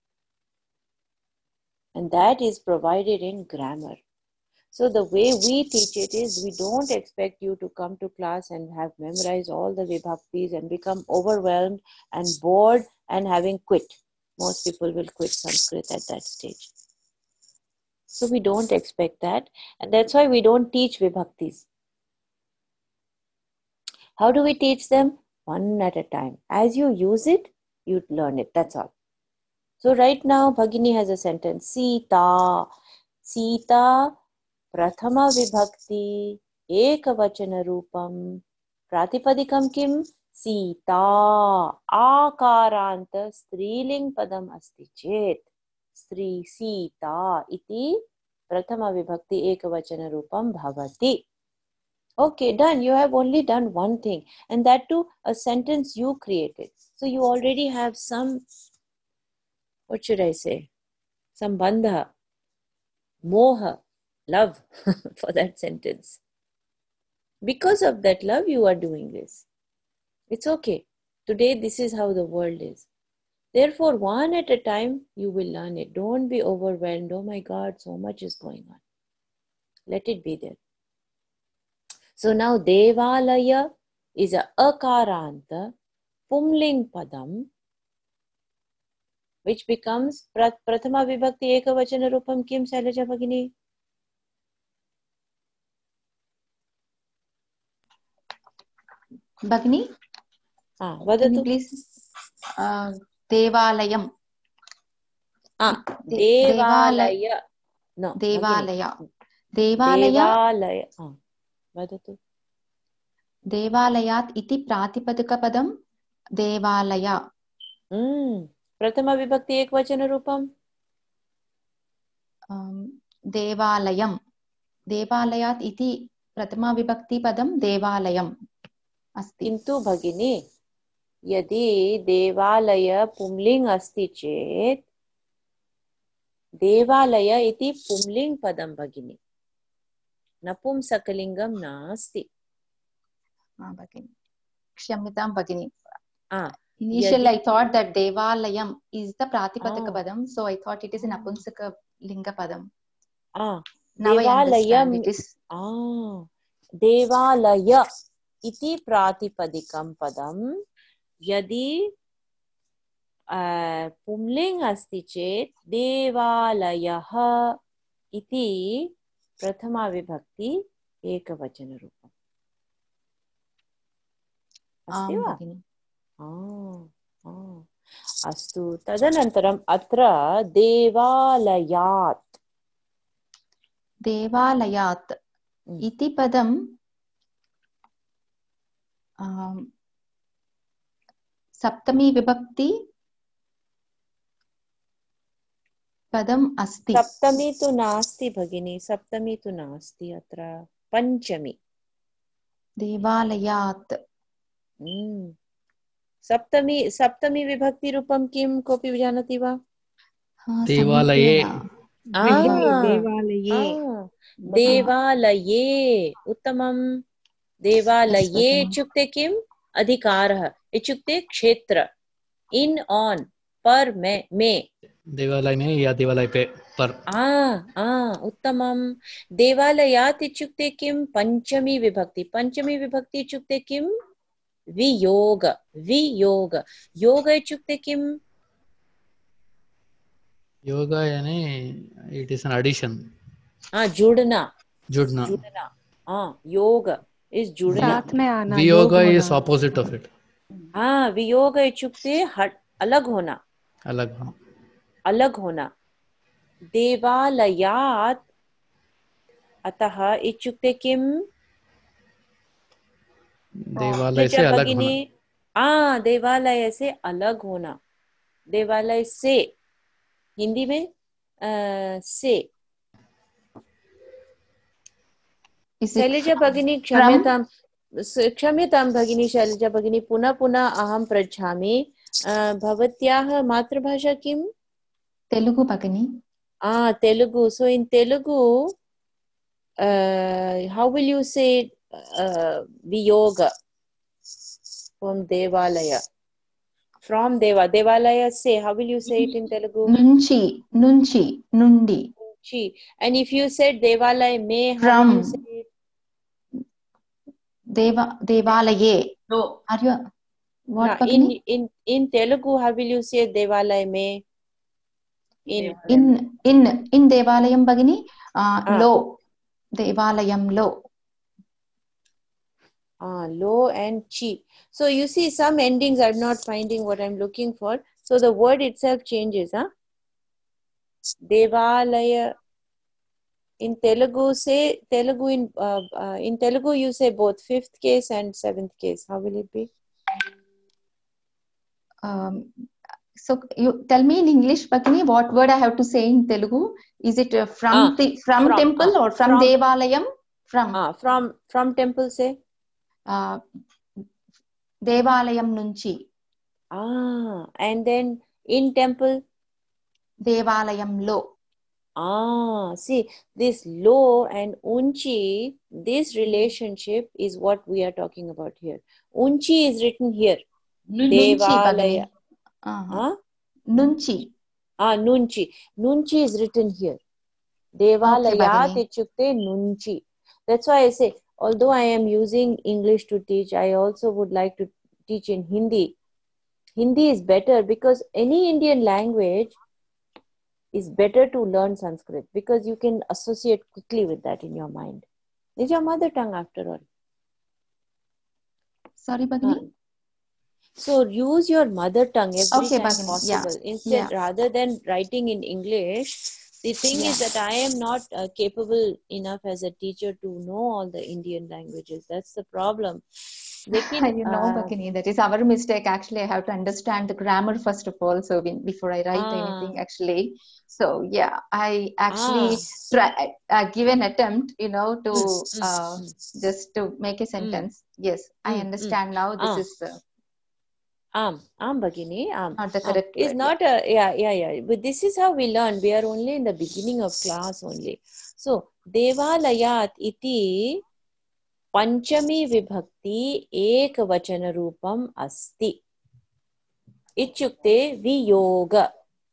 And that is provided in grammar. So the way we teach it is, we don't expect you to come to class and have memorized all the vibhaktis and become overwhelmed and bored and having quit. Most people will quit Sanskrit at that stage. So we don't expect that. And that's why we don't teach vibhaktis. How do we teach them? One at a time. As you use it, you learn it. That's all. So right now, Bhagini has a sentence. Sita. Sita. Prathama vibhakti. Ekavachana rupam. Pratipadikam kim? Sita. Akaranta. Striling padam asti chet. Sri Sita. Iti. Prathama vibhakti ekavachana rupam bhavati. Okay, done. You have only done one thing. And that too, a sentence you created. So you already have some, what should I say? Some bandha, moha, love for that sentence. Because of that love, you are doing this. It's okay. Today, this is how the world is. Therefore, one at a time, you will learn it. Don't be overwhelmed. Oh my God, so much is going on. Let it be there. So now Devalaya is a akaranta pumling padam, which becomes prathama vibhakti ekavachana rupam kim Shailaja Bhagini? Bhagini? Ah, Can you please? Uh, Devalayam. Ah, De Devalaya. No, Devalaya. Devalaya. Devalaya. Ah, vadatu. Devalayat iti pratipadikapadam Devalaya. Hmm. Prathama vibhakti ekvachana rupam? Um, Devalayam. Devalayat iti prathama vibhakti padam Devalayam. Asti. Kintu bhagini, yadi Devalaya pumling asti chet, Devalaya iti pumling padam bhagini. Napum sakalingam nasti. Ah, Bhagini. Kshamyatam Bhagini. Ah, Initially, yadi, I thought that Devalayam is the Pratipadika ah, Padam, so I thought it is an Apunsaka Linga Padam. ah, Now I understand Devalayam, it is. ah, Devalaya iti pratipadikam padam, yadi uh, pumling asti chet, Devalayah iti prathama vibhakti ekavachana rupam. Asti Am va? Bhagini. Ah, ah. Astu. Tadanantaram atra Devalayat. Devalayat Mm. iti padam um, Saptami Vibhakti padam asti. Saptami tu nasti bhagini. Saptami tu nasti atra. Panchami. देवालयात्. Hmm. Saptami, Saptami vibhakti rupam kim? Kopi vijanati va? Devalaye. Ah, Devalaye. ah. Devalaye. Uttamam. Devalaye इत्युक्ते किम? अधिकारः. इत्युक्ते क्षेत्र. In, on. पर, में, में. देवालय में या देवालय पे पर. Ah, ah. उत्तमम्. देवालयात् इत्युक्ते किम? पंचमी विभक्ति. पंचमी विभक्ति इत्युक्ते किम? वियोग. वियोग. योग इत्युक्ते किम? Yoga यानी it is an addition. हाँ, जुड़ना. जुड़ना. जुड़ना. हाँ, योग is जुड़ना. साथ में आना. वियोगा is opposite of it. हाँ, वियोग इत्युक्ते हट अलग होना. अलग होना. अलग होना. देवालयात् अतः इत्युक्ते किम? देवालय से अलग होना. हाँ, देवालय से अलग होना. देवालय से हिंदी में आ, से. शैलजा भगिनी क्षम्यतां क्षम्यतां भगिनी शैलजा भगिनी पुनः पुनः अहं पृच्छामि. भवत्याः मातृभाषा किम? तेलुगु भगिनी. Ah, Telugu. So in Telugu, uh, how will you say uh, viyoga from Devalaya? From Deva. Devalaya say, how will you say it in Telugu? Nunchi. Nunchi. Nundi. Nunchi. And if you said Devalaya me, how from, will you say it? Deva, Devalaye. No. Are you, what no, in, in, in Telugu, how will you say Devalaya me? In in in in Devalayam Bhagini, uh, ah. Lo. Devalayam lo. Ah, lo and chi. So you see some endings are not finding what I'm looking for. So the word itself changes, huh? Devalaya. In Telugu say Telugu in uh, uh, in Telugu you say both fifth case and seventh case. How will it be? Um, so you tell me in English, Bhagini, what word I have to say in Telugu? Is it uh, from ah, the from, from temple ah, or from, from Devalayam? From ah, from from temple say. Uh, Devalayam nunchi. Ah, and then in temple. Devalayam lo. Ah, see, this lo and unchi, this relationship is what we are talking about here. Unchi is written here. Nunchi, Devalaya. Uh-huh. Huh? Nunchi. Ah, nunchi. Nunchi is written here. Devalayat okay, ichukte nunchi. That's why I say, although I am using English to teach, I also would like to teach in Hindi. Hindi is better because any Indian language is better to learn Sanskrit because you can associate quickly with that in your mind. It's your mother tongue after all. Sorry, Bhagini? Uh, so use your mother tongue every okay, time Bhagini. possible. Yeah. Instead, yeah. rather than writing in English, the thing yeah. is that I am not uh, capable enough as a teacher to know all the Indian languages. That's the problem. Lekin, you know, uh, Bhagini, that is our mistake. Actually, I have to understand the grammar first of all. So when, before I write ah. anything, actually. So yeah, I actually ah. try uh, give an attempt, you know, to mm, uh, mm, just to make a sentence. Mm, yes, mm, I understand mm, now. This ah. is. Uh, Um, um, Bhagini, um, not the correct um, is word, not yeah. a yeah, yeah, yeah. But this is how we learn. We are only in the beginning of class only. So, Devalayat iti Panchami vibhakti ek vachana rupam asti. Ichukte viyoga.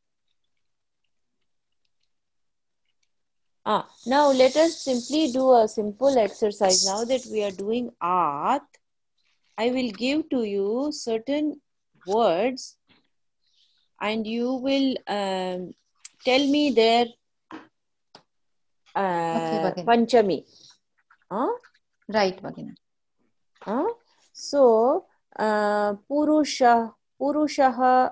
Ah, now let us simply do a simple exercise. Now that we are doing art, I will give to you certain words and you will um, tell me their uh, okay, Panchami. Huh? Right, Bhagini. Huh? So, uh, Purusha, Purushaha.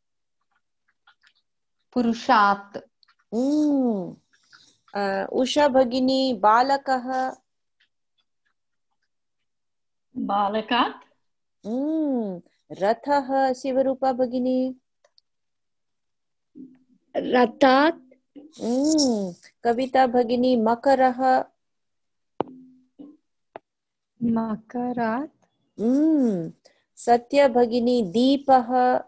Purushat. Mm. Uh, Usha Bhagini, Balakaha. Balakat. Mm. Rathaha, Sivarupa Bhagini. Ratat. Mm. Kavita Bhagini, Makaraha. Makarat. Mm. Satya Bhagini Deepaha.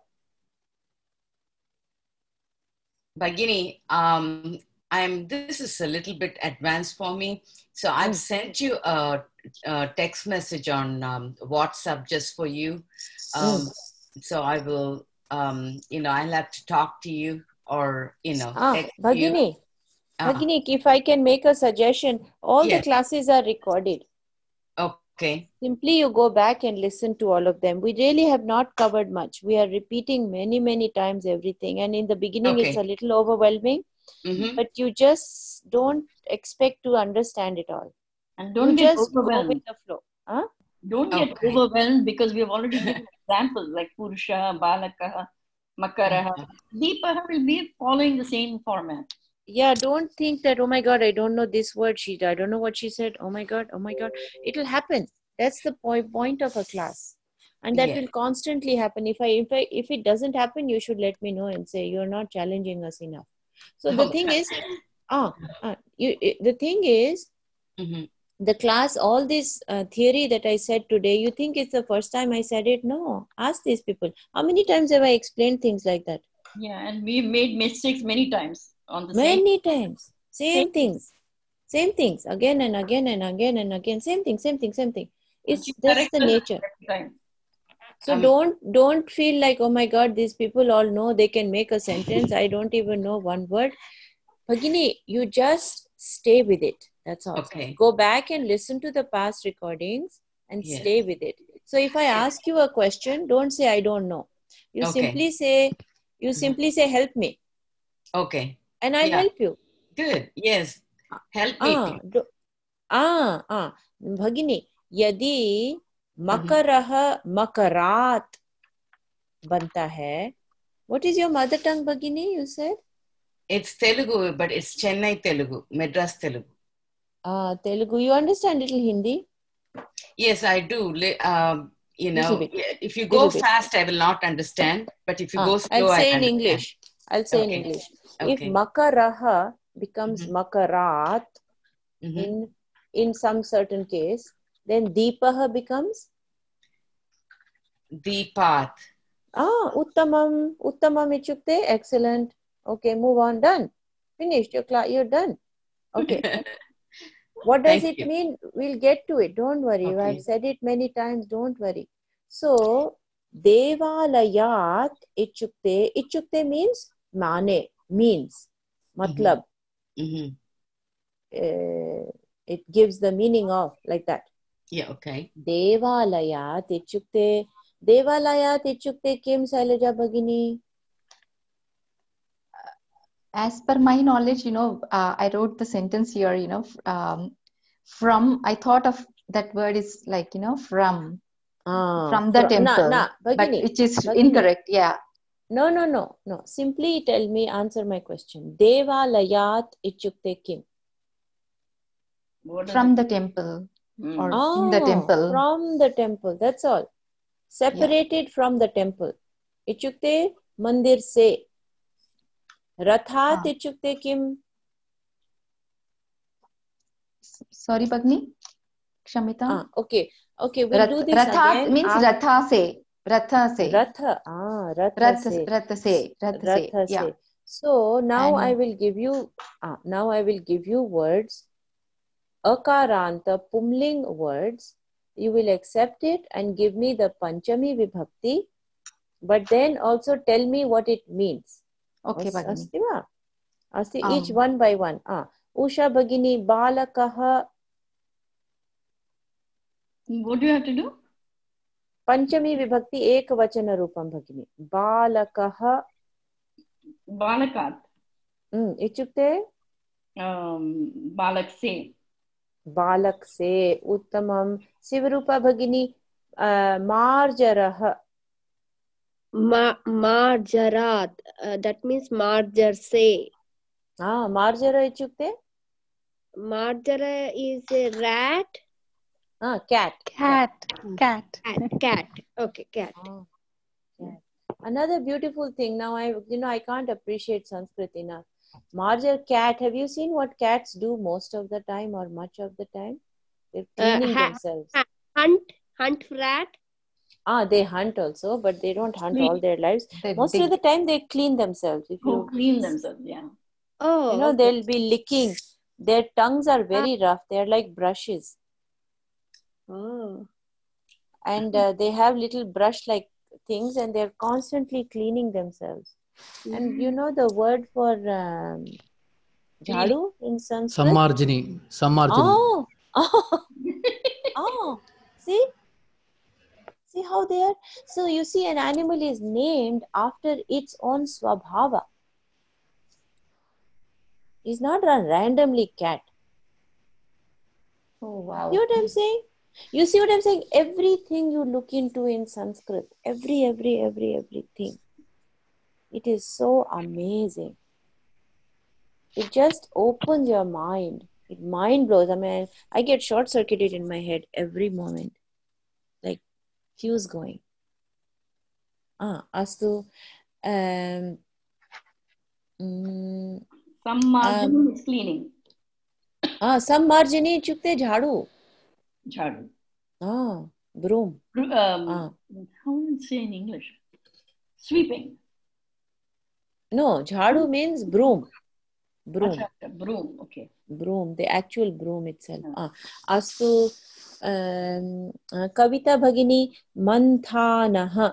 Bhagini, um, I'm. This is a little bit advanced for me, so I've Mm. sent you a, a text message on um, WhatsApp just for you. Um, Mm. So I will, um, you know, I'll have to talk to you or you know Ah, text you. Bhagini. Uh, Bhagini, if I can make a suggestion, all the yes. classes are recorded. Okay. Simply you go back and listen to all of them. We really have not covered much. We are repeating many, many times everything. And in the beginning, it's Okay. a little overwhelming, Mm-hmm. but you just don't expect to understand it all. And You don't get just go with overwhelmed. the flow. Huh? Don't get Okay. overwhelmed because we have already given examples like Purusha, Balaka, Makaraha. Deepaha will be following the same format. Yeah, don't think that, oh my God, I don't know this word. She, I don't know what she said. Oh my God, oh my God. It'll happen. That's the point, point of a class. And that Yeah. will constantly happen. If I, if I, if it doesn't happen, you should let me know and say, you're not challenging us enough. So the thing Okay. is, ah, ah you, the thing is, Mm-hmm. the class, all this uh, theory that I said today, you think it's the first time I said it? No. Ask these people. How many times have I explained things like that? Yeah, and we've made mistakes many times on the Many same. times. Same same things. Same things. Again and again and again and again. Same thing, same thing, same thing. It's She that's the corrects us nature. every time. So Um, don't don't feel like, oh my God, these people all know they can make a sentence. I don't even know one word. Bhagini, you just stay with it. That's all. Okay. Go back and listen to the past recordings and Yes. stay with it. So if I ask you a question, don't say I don't know. You Okay. simply say, you Mhm. simply say, help me. Okay. And I'll Yeah. help you. Good. Yes. Help me, Ah, please. do, ah, ah. Bhagini, यदि Mm-hmm. मकरः मकरात् बनता है. What is your mother tongue, Bhagini, you said? It's Telugu, but it's Chennai Telugu, Madras Telugu. Ah, Telugu. You understand little Hindi? Yes, I do. Li- Um, you Little know, bit. yeah, if you go Little bit. fast, I will not understand. But if you Ah, go I'll slow, I say in understand. English. I'll say in Okay. English. If Okay. makaraha becomes Mhm. makarat Mhm. in in some certain case, then deepaha becomes Deepath. ah uttamam. Uttamam ichukte excellent. Okay, move on. Done. Finished. Your class. You're done. Okay. What does Thank it you. mean? We'll get to it. Don't worry. Okay. I've said it many times. Don't worry. So, Devalayat ichukte. Ichukte means mane, means, Mhm. matlab. Mhm. Uh, it gives the meaning of, like that. Yeah. Okay. Devalayat ichukte. Devalayat ichukte kim, Sailaja Bhagini? As per my knowledge, you know, uh, I wrote the sentence here, you know, f- um, from, I thought of that word is like, you know, from, Ah, from the from, na, temple, na, but Bhagini. which is Bhagini. incorrect. Yeah. No, no, no, no. Simply tell me, answer my question. Devalayat ichukte kim? What does From it the temple Hmm. or in the Oh, temple. from the temple. That's all. Separated from the temple. Ichukte mandir se. Rathat Ah. ichukte kim? S- Sorry, Bhagni. Kshamita. Ah, okay. Okay, we'll Rath, do this Rathat again. means Ah, Ratha se. Ratha se. Ratha. Ah, Ratha Rath, se. Ratha se. Ratha se. Ratha Yeah. se. So now I And will give you. Ah, now I will give you words. Akaranta pumling words. You will accept it and give me the Panchami Vibhakti. But then also tell me what it means. okay, As- Bhagini. Asti va? Asti, each Um, one by one. Ah, Usha Bhagini Balakaha What do you have to do? Panchami Vibhakti Ek Vachana Rupam Bhagini. Balakaha Balakat. mm, Ichukte Um, Balak se. Balak se Uttamam Sivarupa Bhagini uh, Marjaraha. Ma Marjarat. Uh, that means Marjar se. Ah, Marjara Ichukte Marjara is a rat. Ah, cat. Cat. Cat. Cat. Cat. Okay, cat. Ah, cat. Another beautiful thing. Now I, you know, I can't appreciate Sanskrit enough. Marjar cat. Have you seen what cats do most of the time or much of the time? They're Uh, cleaning ha themselves. ha Hunt, hunt rat. Ah, they hunt also, but they don't hunt Clean. all their lives. They Most dig. of the time, they clean themselves. If Who you, clean themselves, yeah. Oh, you know, okay. they'll be licking. Their tongues are very rough. They're like brushes, Oh. and uh, they have little brush-like things, and they're constantly cleaning themselves. And you know the word for um, jhadu in Sanskrit? Sammarjini. Sammarjini. Oh, oh, oh. See, see how they are. So you see, an animal is named after its own swabhava. It's not a randomly cat. Oh, wow. See what I'm saying? You see what I'm saying? Everything you look into in Sanskrit, every, every, every, everything. It is so amazing. It just opens your mind. It mind blows. I mean, I get short circuited in my head every moment. Like fuse going. Ah, astu. Um, mm, Some margin um, is cleaning. ah, sammarjini chukte jhadu. Jhadu. Ah, broom. Um, Ah. How do you say in English? Sweeping. No, jhadu means broom. Broom. Acha, acha, broom, okay. Broom, the actual broom itself. Ah, astu um, uh, Kavita Bhagini Manthanah.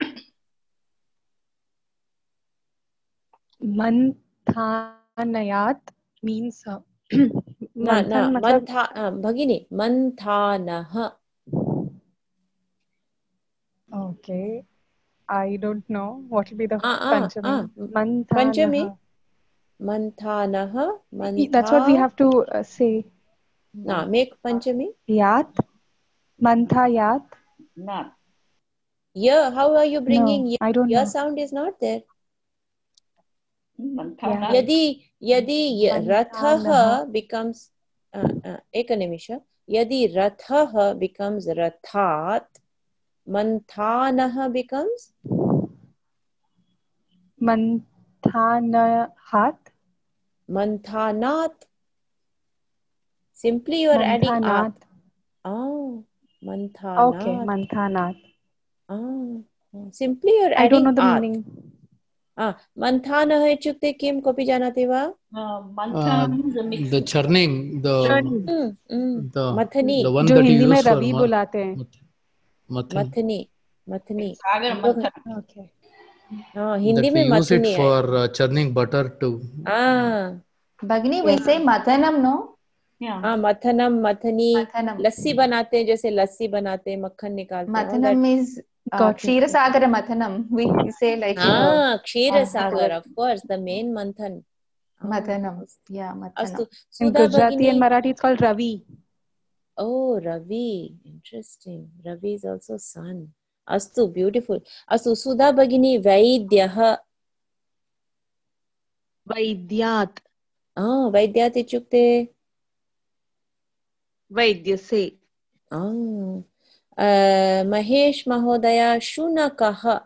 Manthanayat means uh, Na na manthan matlab Mantha uh, Bhagini Manthanah. okay. I don't know what will be the Ah ah ah Panchami. Panchami Manthanah. Manthanah That's what we Mantha. have to uh, say. Na make Panchami. Yat. Manthayat. Not. Yeah, how are you bringing No, ya? I don't Your know. sound is not there. Manthana. Yadi Yadi Manthanah. Rathaha becomes uh, uh, Ekanimisha. Yadi Rathaha becomes Rathat. Manthanah becomes Manthanahat. Manthanat. Simply you are adding at. Manthanat. Oh, Okay, Manthanat. Manthanat. Oh, simply you are I don't know adding the at. meaning. Ah, Manthanah इत्युक्ते किं कोऽपि जानाति वा? Uh, Mantha Uh, means a the mixing. churning, the Mm, mm. the Mathani. the one जो that you Hindi में use for Ravi ma- बुलाते हैं. math- mathani. Mathani. Mathani. Sagar हम लोग Manthan. Okay. हाँ हिंदी That we में use it मथनी है. for uh, churning butter too. Ah, Bhagini, we Yeah. say mathanam, no? Yeah. हाँ मथनम मथनी. Mathanam. लस्सी बनाते हैं जैसे लस्सी बनाते हैं मक्खन निकालते हैं. All that. Mathanam is uh, Got it. Ksheerasagara Mathanam. We say like uh, Ah, Kshira uh, Sagar, of course, the main manthan. Ah, Mathanam. Yeah, Astu. Mathanam. In Sudha Gujarati and Bhagini. Marathi, it's called Ravi. Oh, Ravi. Interesting. Ravi is also sun. Astu, beautiful. Astu, Sudha Bhagini Vaidyaha. Vaidyat. Ah, Vaidyat ichukte. Vaidyase. Ah. Uh, Mahesh Mahodaya Shunakaha.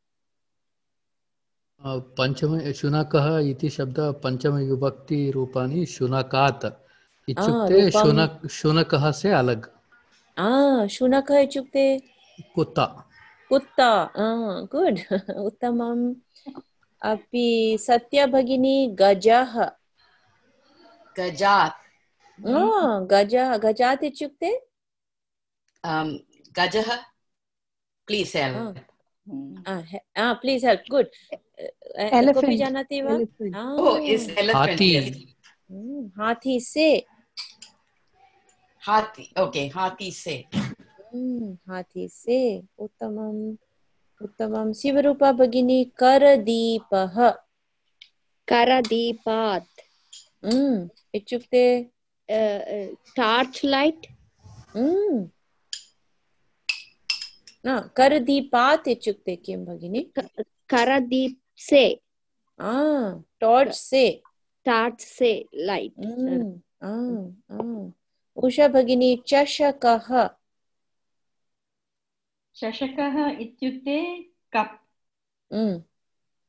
Uh, Panchama Shunakaha iti shabda Panchama Vibhakti Rupani Shunakat. Ah, इत्युक्ते Rupam. शुनक शुनकः से अलग. Ah, Shunaka ichukte. कुत्ता. Kutta. Ah, good. Uttamam. Api Satya Bhagini Gajaha. Gajat. Ah, Gaja. Gajat ichukte. Um, Gajaha. Please help. Ah. Hmm. Ah, he- ah, please help. Good. Uh, Elephant. Kopi janati va? Elephant. Ah. Oh, is elephant. Yes. Hathi. Hmm, Hathi se. Hathi. Okay, Hathi se. Hmm, Hathi se. Uttamam. Uttamam. Sivarupa Bhagini Karadeepaha. Karadipat. Hmm. Ichukte. Uh, uh, torchlight. Hmm. Na, Karadeepat ichukte kim Bhagini? Karadip se. Ah, torch se. Torch se. Light. Hmm. Ah, ah. Usha Bhagini Chashakaha. Shashakaha ityukte cup. Hmm.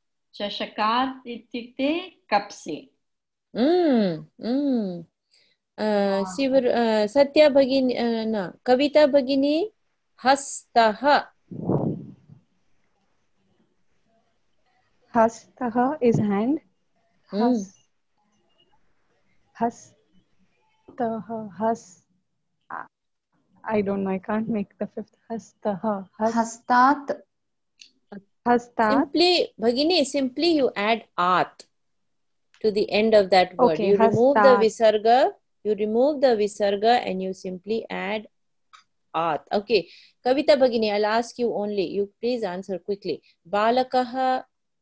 Shashakat ityukte cup se. Hmm. Hmm. Uh, Sivur, uh, Satya Bhagini, uh, no, Kavita Bhagini, Hastaha. Hastaha is hand. Mm. Has. Hastaha. Has. I don't know. I can't make the fifth. Hastaha. Has. Hastat. Hastat. Simply, Bhagini, simply you add at to the end of that word. Okay, You remove the hastat. visarga, you remove the visarga and you simply add at. Okay, Kavita Bhagini, I'll ask you only. You please answer quickly. Balakaha,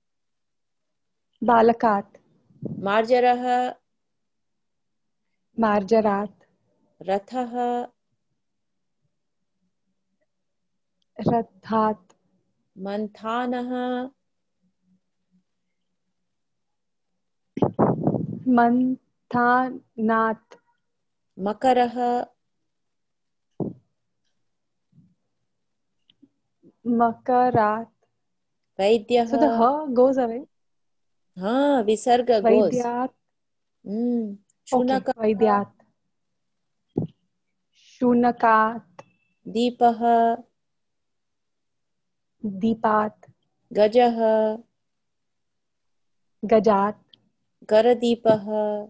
Balakat. Marjaraha, Marjarat. Rathaha, Rathat. Manthanaha, Manthanat. Makaraha, Makarat. Vaidyaha. So the ha goes away. Ha, visarga goes. Vaidyat. Mm. Okay, Shunaka, Vaidyat. Shunakat. Deepaha, Deepat. Gajaha, Gajat. Karadeepaha,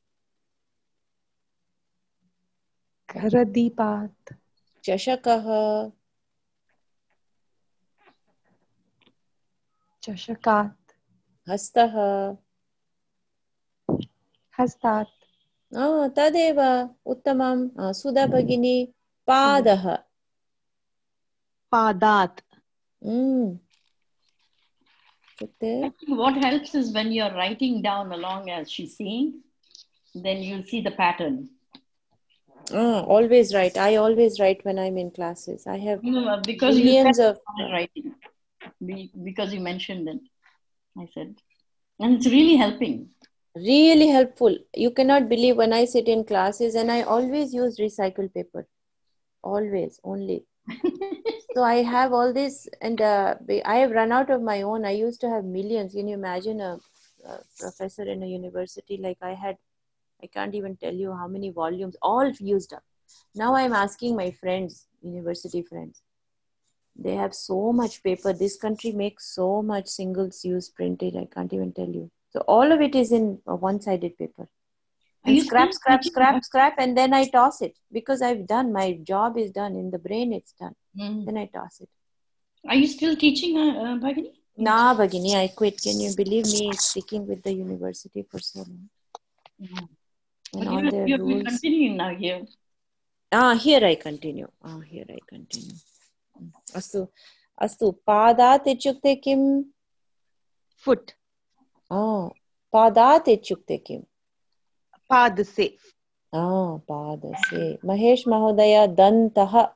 Karadipat. Chashakaha, Chashakat. Hastaha. Hastat. Ah, Tadeva, Uttamam, ah, Sudha Bhagini, Padaha. Padat. Mm. I think what helps is when you're writing down along as she's saying, then you'll see the pattern. Ah, always write. I always write when I'm in classes. I have No, because you millions said of uh, writing, Be- because you mentioned it. I said, and it's really helping. really helpful. You cannot believe when I sit in classes and I always use recycled paper. Always, only. So I have all this, and uh, I have run out of my own. I used to have millions. Can you imagine a, a professor in a university like I had? I can't even tell you how many volumes, all used up. Now I'm asking my friends, university friends. They have so much paper. This country makes so much single-use printed. I can't even tell you. So all of it is in a one-sided paper. Are And you scrap, still scrap, teaching? scrap, scrap, and then I toss it because I've done, my job is done. In the brain, it's done. Mm. Then I toss it. Are you still teaching, uh, uh, Bhagini? Nah, Bhagini, I quit. Can you believe me sticking with the university for so long? Mm. And But all you're, their you're rules. continuing now here. Ah, here I continue. Ah, here I continue. Astu, astu. Padat ichukte kim? Foot. Ah, padat ichukte kim? Pad se. Ah, pad se. Mahesh Mahodaya, dantaha.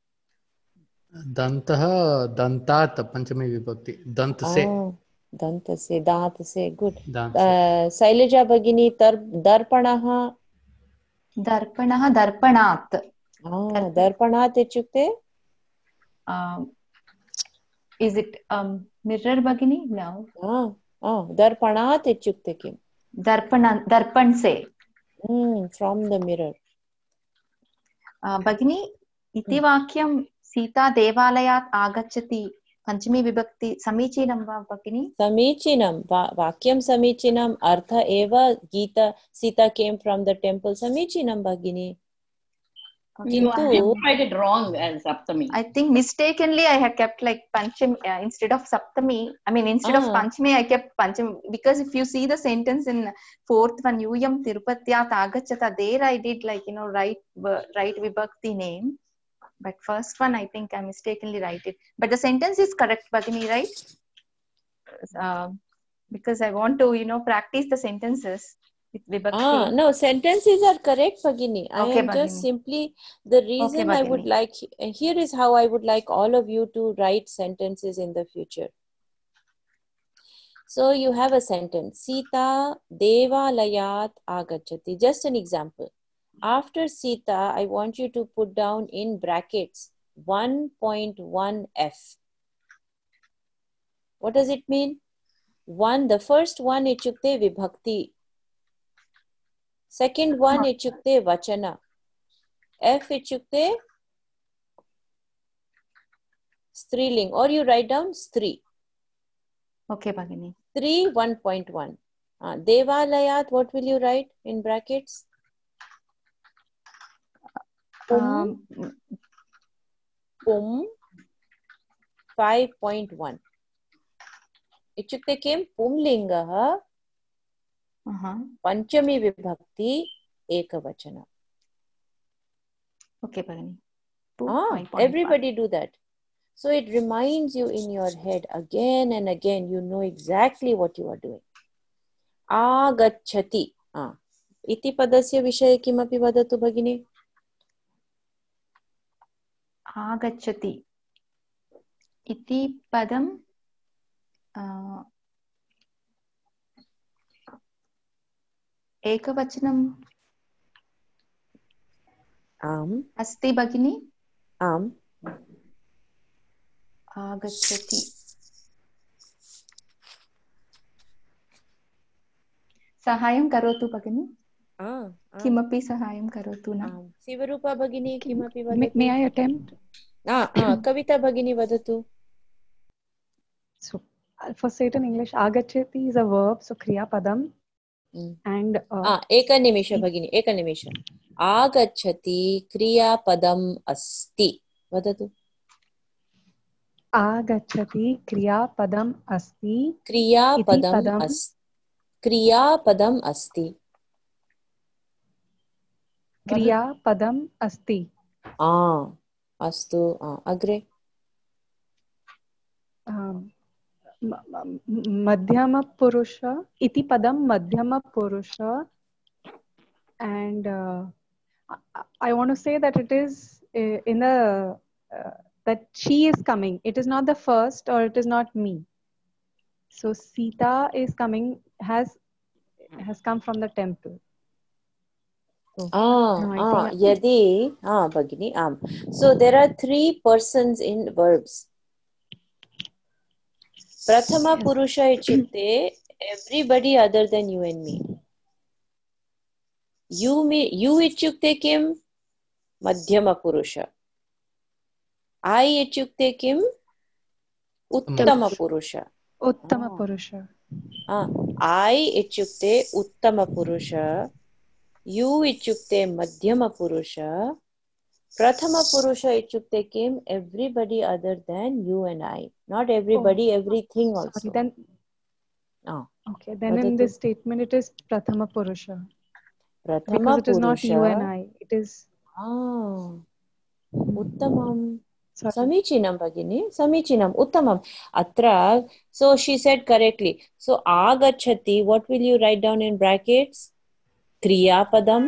Dantaha, dantat, panchami vibhakti. Dant se. Ah, danta se, dant se. Good. Dant se. Uh, Sailaja Bhagini, tar, darpanaha. Darpanaha, darpanat. Ah, darpanat ichukte? Um, is it um, mirror Bhagini? No. Ah, ah, darpanat ichukte kim? Darpan, darpan se. Mm, from the mirror. Uh, Bhagini, iti vakyam Sita devalayat agachati. Panchami vibhakti samichinam va Bhagini? Samichinam. Va vakyam samichinam. Artha eva Gita. Sita came from the temple. Samichinam Bhagini. You Kintu, tried it wrong as Saptami. I think mistakenly I had kept like Panchami uh, instead of Saptami. I mean, instead ah, of Panchami, I kept Panchami because if you see the sentence in fourth one, Yuyam Tirupatyat Agachata, there I did like, you know, right, right Vibhakti name. But first one, I think I mistakenly write it. But the sentence is correct, Bhagini, right? Uh, because I want to, you know, practice the sentences with Vibhakti. ah, no, sentences are correct, Bhagini. I Okay, am Bhagini. just simply, the reason Okay, I would Bhagini. like, here is how I would like all of you to write sentences in the future. So you have a sentence, Sita devalayat agachati. Just an example. After Sita, I want you to put down in brackets one point one F. What does it mean? One, the first one, ichukte vibhakti. Second one ichukte vachana. F ichukte striling, or you write down stri. Okay, Bhagini. Three, one point one. Uh, Devalayat, what will you write in brackets? Um, Pum, five point one. Ichukte kim pumlingaha uh-huh. panchami vibhakti ekavachana. Okay, Bhagini. Ah, everybody do that. So it reminds you in your head again and again, you know exactly what you are doing. Agachati. Ah. Iti padasya vishaye kimapi vadatu bhagini? Agachati. Iti padam uh, ekavachanam Am. asti Bhagini? Am. Agachati. Sahayam karotu Bhagini? Ah, ah. Kimapi sahayam karotu na? Am. Sivarupa Bhagini kimapi May, vadatu? may I attempt? Ah, ah. Kavita Bhagini vadatu. So, I'll first say it in English. Agachati is a verb, so Kriya Padam. Mm. And uh, ah, eka nimisha Bhagini, eka nimisha. Agachati kriya padam asti. Vadatu. Agachati Kriya Padam Asti. Kriya Iti padam padam. asti. Kriya padam asti. Kriya Padam Asti. Ah, astu. Ah, agre. Um, Madhyama Purusha. Iti Padam Madhyama Purusha. And uh, I, I want to say that it is uh, in the uh, that she is coming. It is not the first, or it is not me. So Sita is coming, has has come from the temple. So, Ah, no, I ah, think yadi. Ah, Bhagini. Um. So there are three persons in verbs. Prathama yes. Purusha ichukte everybody other than you and me. You me you ichukte kim? Madhyama Purusha. I ichukte kim? Uttama Purusha. Uttama Ah. Purusha. Ah, I ichukte Uttama Purusha. You ichukte Madhyama Purusha. Prathama Purusha ichukte kim? Everybody other than you and I. Not everybody, Oh, everything sorry, also. then. Ah. Okay, then in this statement it is Prathama Purusha. Prathama because it is Purusha. not you and I. It is. Ah. Uttamam. Sorry. Samichinam Bhagini. Samichinam. Uttamam. Atra. So she said correctly. So agachati, what will you write down in brackets? Kriya padam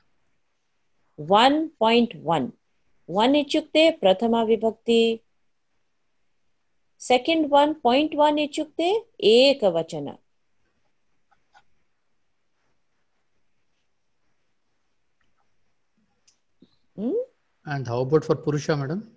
one point one. one ichukte prathama vibhakti. Second one, point one ichukte ekavachana. Hmm? And how about for Purusha, madam?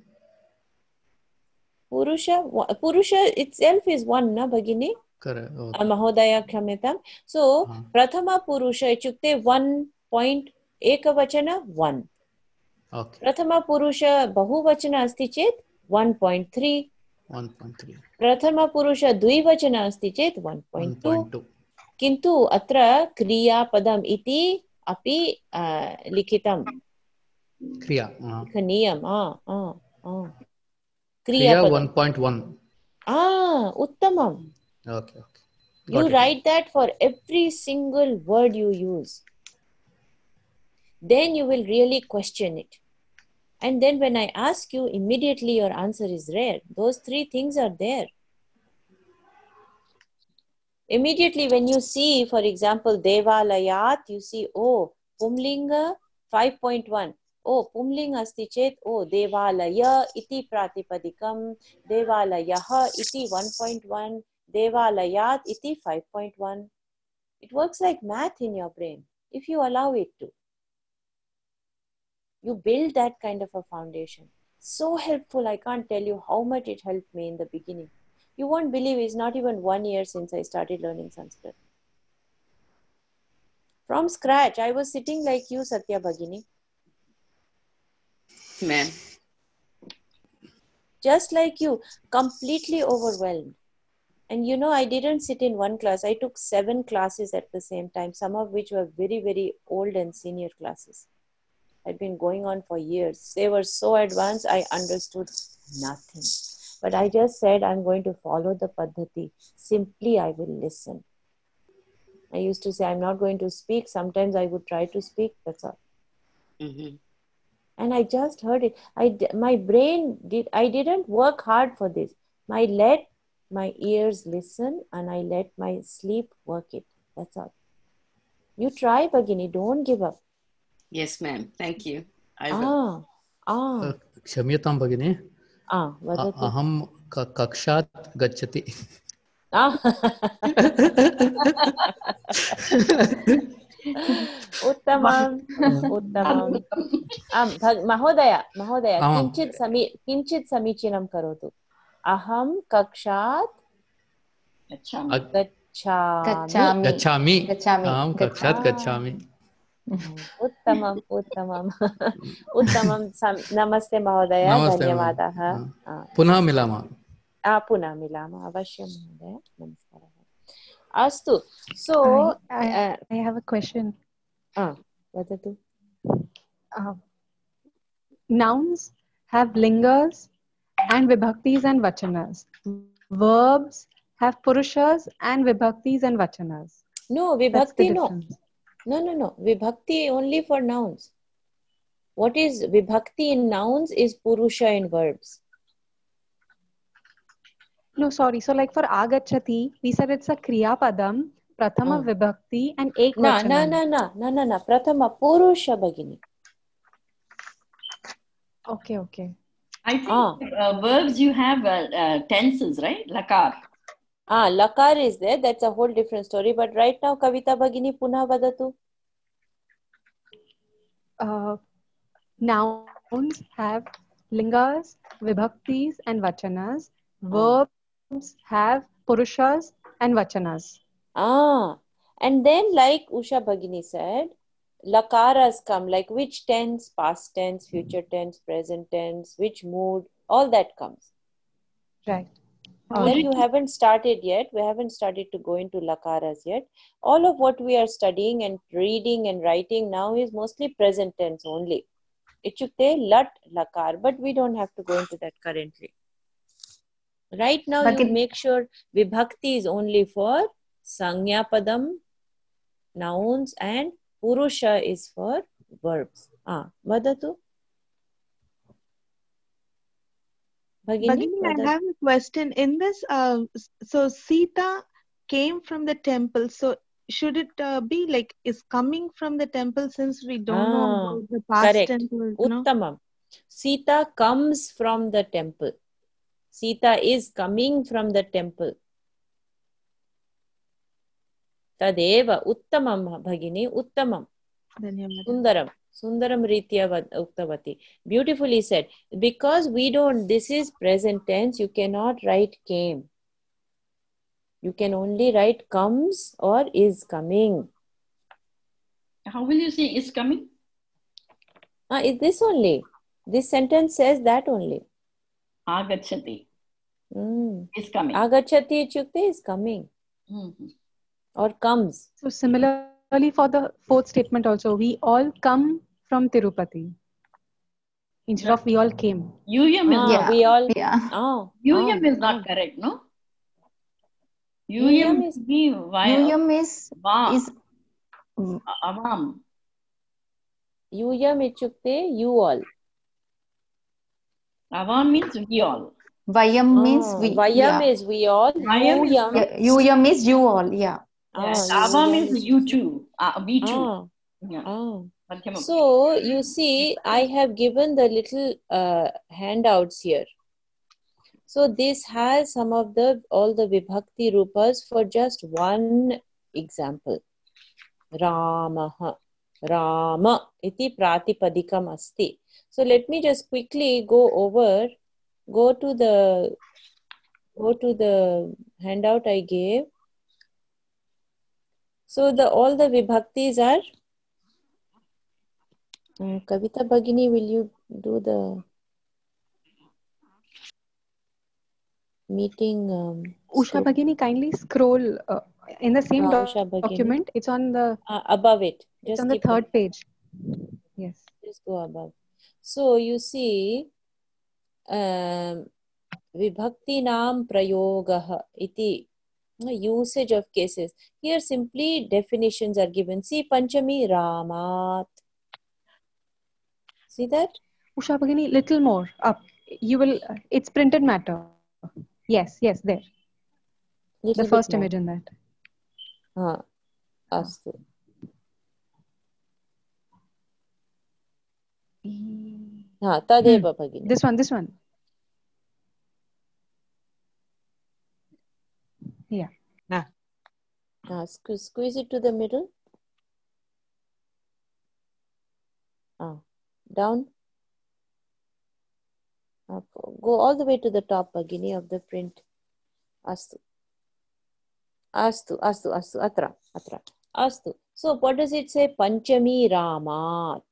Purusha, Purusha itself is one, na Bhagini? Correct. Okay. Uh, Mahodaya Kshamitam. So, uh-huh. Prathama Purusha ichukte one point ekavachana one. Okay. Prathama Purusha bahuvachana asti chet one point three. one point three. Prathama Purusha dvivachana asti chet one point two. one point two. Kintu atra kriya padam iti api uh, likitam. Kriya. Uh-huh. Khaniyam. Ah, ah, ah. Kriya one point one. Ah, uttamam. Okay, okay. Got You it. write that for every single word you use. Then you will really question it. And then when I ask you, immediately your answer is rare. Those three things are there. Immediately when you see, for example, Devalayat, you see, oh, Pumlinga five point one. Oh, Pumlinga asti chet, oh, Devalaya iti pratipadikam, Devalayaha iti one point one, Devalayat iti five point one. It works like math in your brain, if you allow it to. You build that kind of a foundation. So helpful, I can't tell you how much it helped me in the beginning. You won't believe it's not even one year since I started learning Sanskrit. From scratch. I was sitting like you, Satya Bhagini. Ma'am. Just like you, completely overwhelmed. And you know, I didn't sit in one class. I took seven classes at the same time, some of which were very, very old and senior classes. I'd been going on for years. They were so advanced, I understood nothing. But I just said, I'm going to follow the Paddhati. Simply, I will listen. I used to say, I'm not going to speak. Sometimes I would try to speak. That's all. Mm-hmm. And I just heard it. I, my brain did, I didn't work hard for this. I let my ears listen and I let my sleep work it. That's all. You try, Bhagini. Don't give up. Yes, ma'am. Thank you. I will. Ah, ah. क्षम्यतां भगिनी. Ah, वदतु. अहं कक्षात् गच्छति. Ah. उत्तमम् उत्तमम् आम् महोदय महोदय किञ्चित् समी किञ्चित् समीचीनं करोतु. अहं कक्षात् गच्छामि गच्छामि गच्छामि अहं कक्षात् गच्छामि. उत्तमम् उत्तमम् उत्तमं. नमस्ते महोदय, धन्यवादः. पुनः मिलामः. पुनः मिलामः अवश्यं महोदय. नमस्कारः. अस्तु. So I, I, I have a question. Ah, वदतु. Uh, nouns have lingas and vibhaktis and vachanas. Verbs have purushas and vibhaktis and vachanas. No, vibhakti no. No, no, no. Vibhakti only for nouns. What is vibhakti in nouns is purusha in verbs. No, sorry. So like for agachati, we said it's a kriya padam, prathama Ah. vibhakti and ek No, vachanam. no, no, no, no, no, no. Prathama purusha Bhagini. Okay, okay. I think Ah. uh, verbs you have uh, uh, tenses, right? Lakar. Ah, lakar is there. That's a whole different story. But right now, Kavita Bhagini, punha vadatu. Uh, nouns have lingas, vibhaktis and vachanas. Verbs have purushas and vachanas. Ah, and then like Usha Bhagini said, lakaras come, like which tense, past tense, future tense, present tense, which mood, all that comes. Right. That you haven't started yet. We haven't started to go into lakaras yet. All of what we are studying and reading and writing now is mostly present tense only. Ichukte lat lakar, but we don't have to go into that currently. Right now, But you it- make sure vibhakti is only for sanya padam, nouns, and purusha is for verbs. Ah, vadatu. Bhagini, Bhagini, I vadatu. have a question. In this, uh, so Sita came from the temple. So should it uh, be like is coming from the temple, since we don't know Ah, about the past correct. tense? You know? Uttamam. Sita comes from the temple. Sita is coming from the temple. Tadeva uttamam bhagini uttamam. Dhanyawad. Sundaram. Sundaram ritya uktavati. Beautifully said. Because we don't, this is present tense, you cannot write came. You can only write comes or is coming. How will you say is coming? Ah, is this only? This sentence says that only. Agachati. Mm. Is coming. Agachati ichukte is coming. Mm-hmm. Or comes. So similarly for the fourth statement also, we all come from Tirupati. Instead Yeah. of we all came. Uyam is Ah, not. we all. Yeah. Oh, Uyam oh, is not oh. correct, no? Uyam Uyam is- is be via Uyam is va, is avam. Yuyam ichukte you all. Avam means we all. Vayam means Ah, we. Vayam Yeah. is we all. Vayam is Yuyam. Yeah, Uyam is you all. Yeah. Ah, Yes. Avam Yuyam is you too. Uh, we too. Ah, Yeah. ah. Madhyama. So, you see, I have given the little uh, handouts here. So, this has some of the, all the Vibhakti Rupas for just one example. Ramaha. Rama iti pratipadikam asti. So, let me just quickly go over, go to the, go to the handout I gave. So the all the vibhaktis are. Um, Kavita Bhagini, will you do the meeting? Um, Usha Bhagini, kindly scroll uh, in the same uh, doc Usha Bhagini. document. It's on the Uh, above it. it's Just on the keep third it. page. Yes. Just go above. So you see, um, vibhakti nam prayogah iti, usage of cases. Here simply definitions are given. See Panchami Ramat. See that? Usha Bhagini, little more up. You will. It's printed matter. Yes, yes, there. Little The first bit more. image in that. Ah, astu. Ha, tadeva Bhagini. This one, this one. Yeah. Ah. Ah, squeeze, squeeze it to the middle. Ah, down. Up. Go all the way to the top, Bhagini, of the print. Astu. Astu, astu, astu, atra, atra. Astu. So what does it say? Panchami Ramat.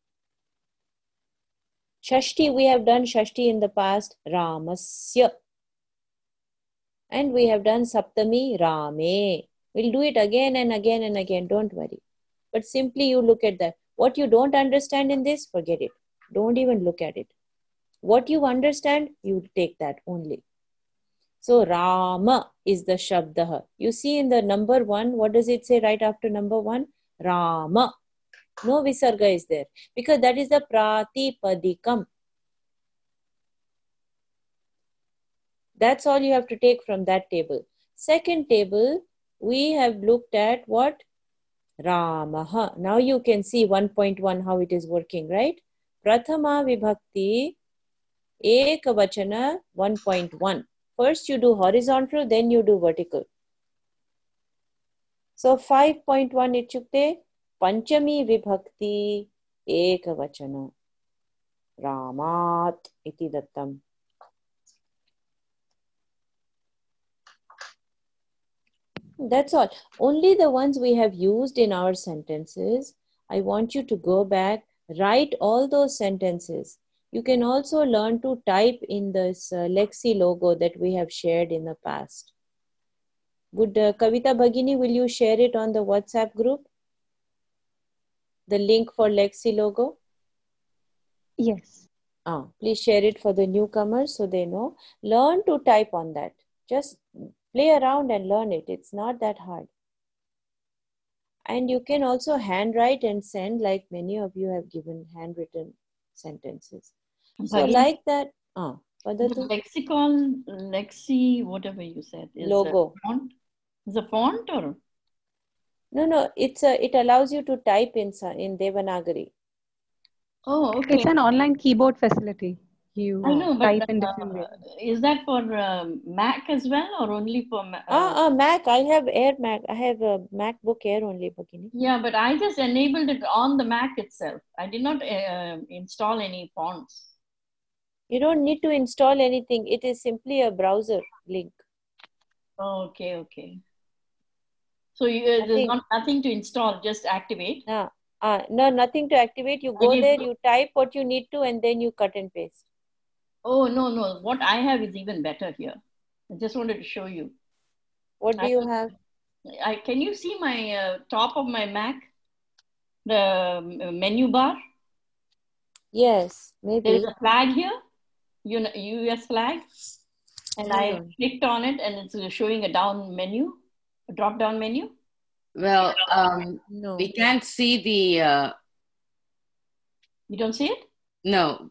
Shashti, we have done Shashti in the past. Ramasya. And we have done Saptami Rame. We'll do it again and again and again. Don't worry. But simply you look at that. What you don't understand in this, forget it. Don't even look at it. What you understand, you take that only. So Rama is the Shabdah. You see in the number one, what does it say right after number one? Rama. No Visarga is there. Because that is the Pratipadikam. That's all you have to take from that table. Second table, we have looked at what? Ramaha. Now you can see one point one how it is working, right? Prathama Vibhakti Ekavachana one point one. First you do horizontal, then you do vertical. So five point one ichukte Panchami Vibhakti Ekavachana Ramat iti dattam. That's all. Only the ones we have used in our sentences. I want you to go back, write all those sentences. You can also learn to type in this uh, Lexi logo that we have shared in the past. Would uh, Kavita Bhagini, will you share it on the WhatsApp group? The link for Lexi logo? Yes. Ah, please share it for the newcomers so they know. Learn to type on that. Just play around and learn it. It's not that hard. And you can also handwrite and send, like many of you have given handwritten sentences. So Bhagini, like that, ah, the lexicon, lexi, whatever you said, is logo. A font? Is a font or? No, no, it's a, it allows you to type in, in Devanagari. Oh, okay. It's an online keyboard facility. You I know, type but in uh, different ways. is that for uh, Mac as well or only for uh, Ah, ah, Mac. I have Air Mac. I have a MacBook Air only, Bhagini. Yeah, but I just enabled it on the Mac itself. I did not uh, install any fonts. You don't need to install anything. It is simply a browser link. Oh, okay, okay. So you, uh, there's not nothing to install, just activate. Ah, ah, no, nothing to activate. You go there, you type what you need to, and then you cut and paste. Oh, no, no. What I have is even better here. I just wanted to show you. What do I, you have? I, can you see my uh, top of my Mac? The menu bar? Yes, maybe. There's a flag here, U S flag. And Hold I on. clicked on it and it's showing a down menu, a drop down menu. Well, um, no. we can't see the... Uh... You don't see it? No.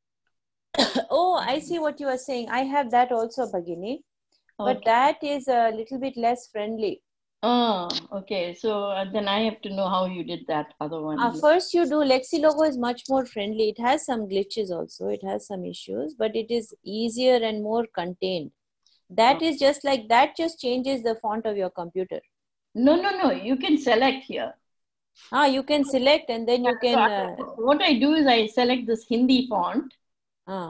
Oh, I see what you are saying. I have that also, Bhagini. But Okay. that is a little bit less friendly. Oh, okay. So uh, then I have to know how you did that other one. Uh, first you do, Lexi logo is much more friendly. It has some glitches also. It has some issues, but it is easier and more contained. That Oh. is just like, that just changes the font of your computer. No, no, no. You can select here. Ah, you can select and then you can... So I, uh, what I do is I select this Hindi font. ah.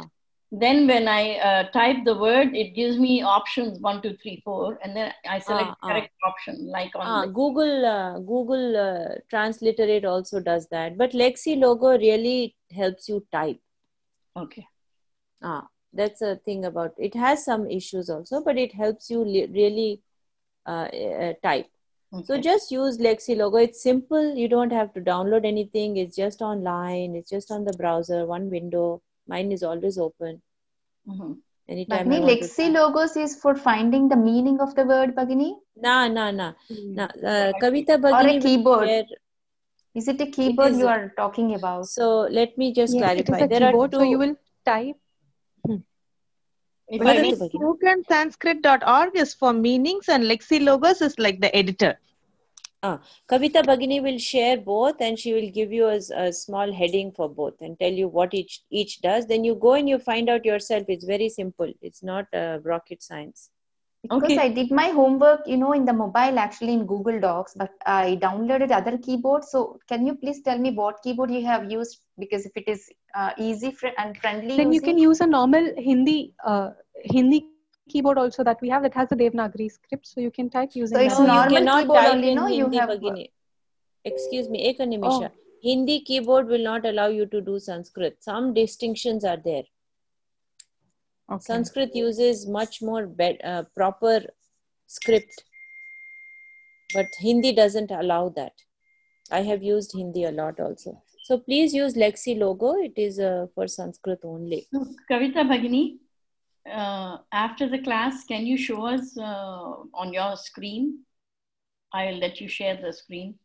Then when I uh, type the word, it gives me options one, two, three, four, and then I select Ah, the ah. correct option, like on Ah, the Google uh, Google uh, Transliterate also does that, but Lexi Logo really helps you type. Okay. Ah, that's a thing about it. Has some issues also, but it helps you li- really uh, uh, type. Okay. So just use Lexi Logo. It's simple. You don't have to download anything. It's just online. It's just on the browser, one window. Mine is always open. Mm-hmm. Anytime Bhagini, I want to Lexi type. logos is for finding the meaning of the word, Bhagini? Nah, nah, nah. Hmm. nah. Uh, Kavita Or a Bhagini will keyboard? share. Is it a It keyboard is. you are talking about? So let me just Yes, it is clarify. a There are keyboard. So you two. will type. Hmm. If But I see, Madhatu Bhagini. spoken sanskrit dot org is for meanings and Lexi Logos is like the editor. Ah, Kavita Bhagini will share both, and she will give you a, a small heading for both and tell you what each each does. Then you go and you find out yourself. It's very simple. It's not uh, rocket science. Because Okay. I did my homework, you know, in the mobile, actually in Google Docs, but I downloaded other keyboards. So can you please tell me what keyboard you have used? Because if it is uh, easy fr- and friendly Then you using. can use a normal Hindi uh, Hindi keyboard also that we have that has the Devanagari script. So you can type using So it's that. No, you normal cannot keyboard type only, in no? You Hindi have. Bhagini. Excuse me, Eka Nimisha. Oh, Hindi keyboard will not allow you to do Sanskrit. Some distinctions are there. okay. Sanskrit uses much more be- uh, proper script, but Hindi doesn't allow that. I have used Hindi a lot also. So please use Lexi Logo. It is uh, for Sanskrit only. So, Kavita Bhagini, uh, after the class, can you show us uh, on your screen? I'll let you share the screen.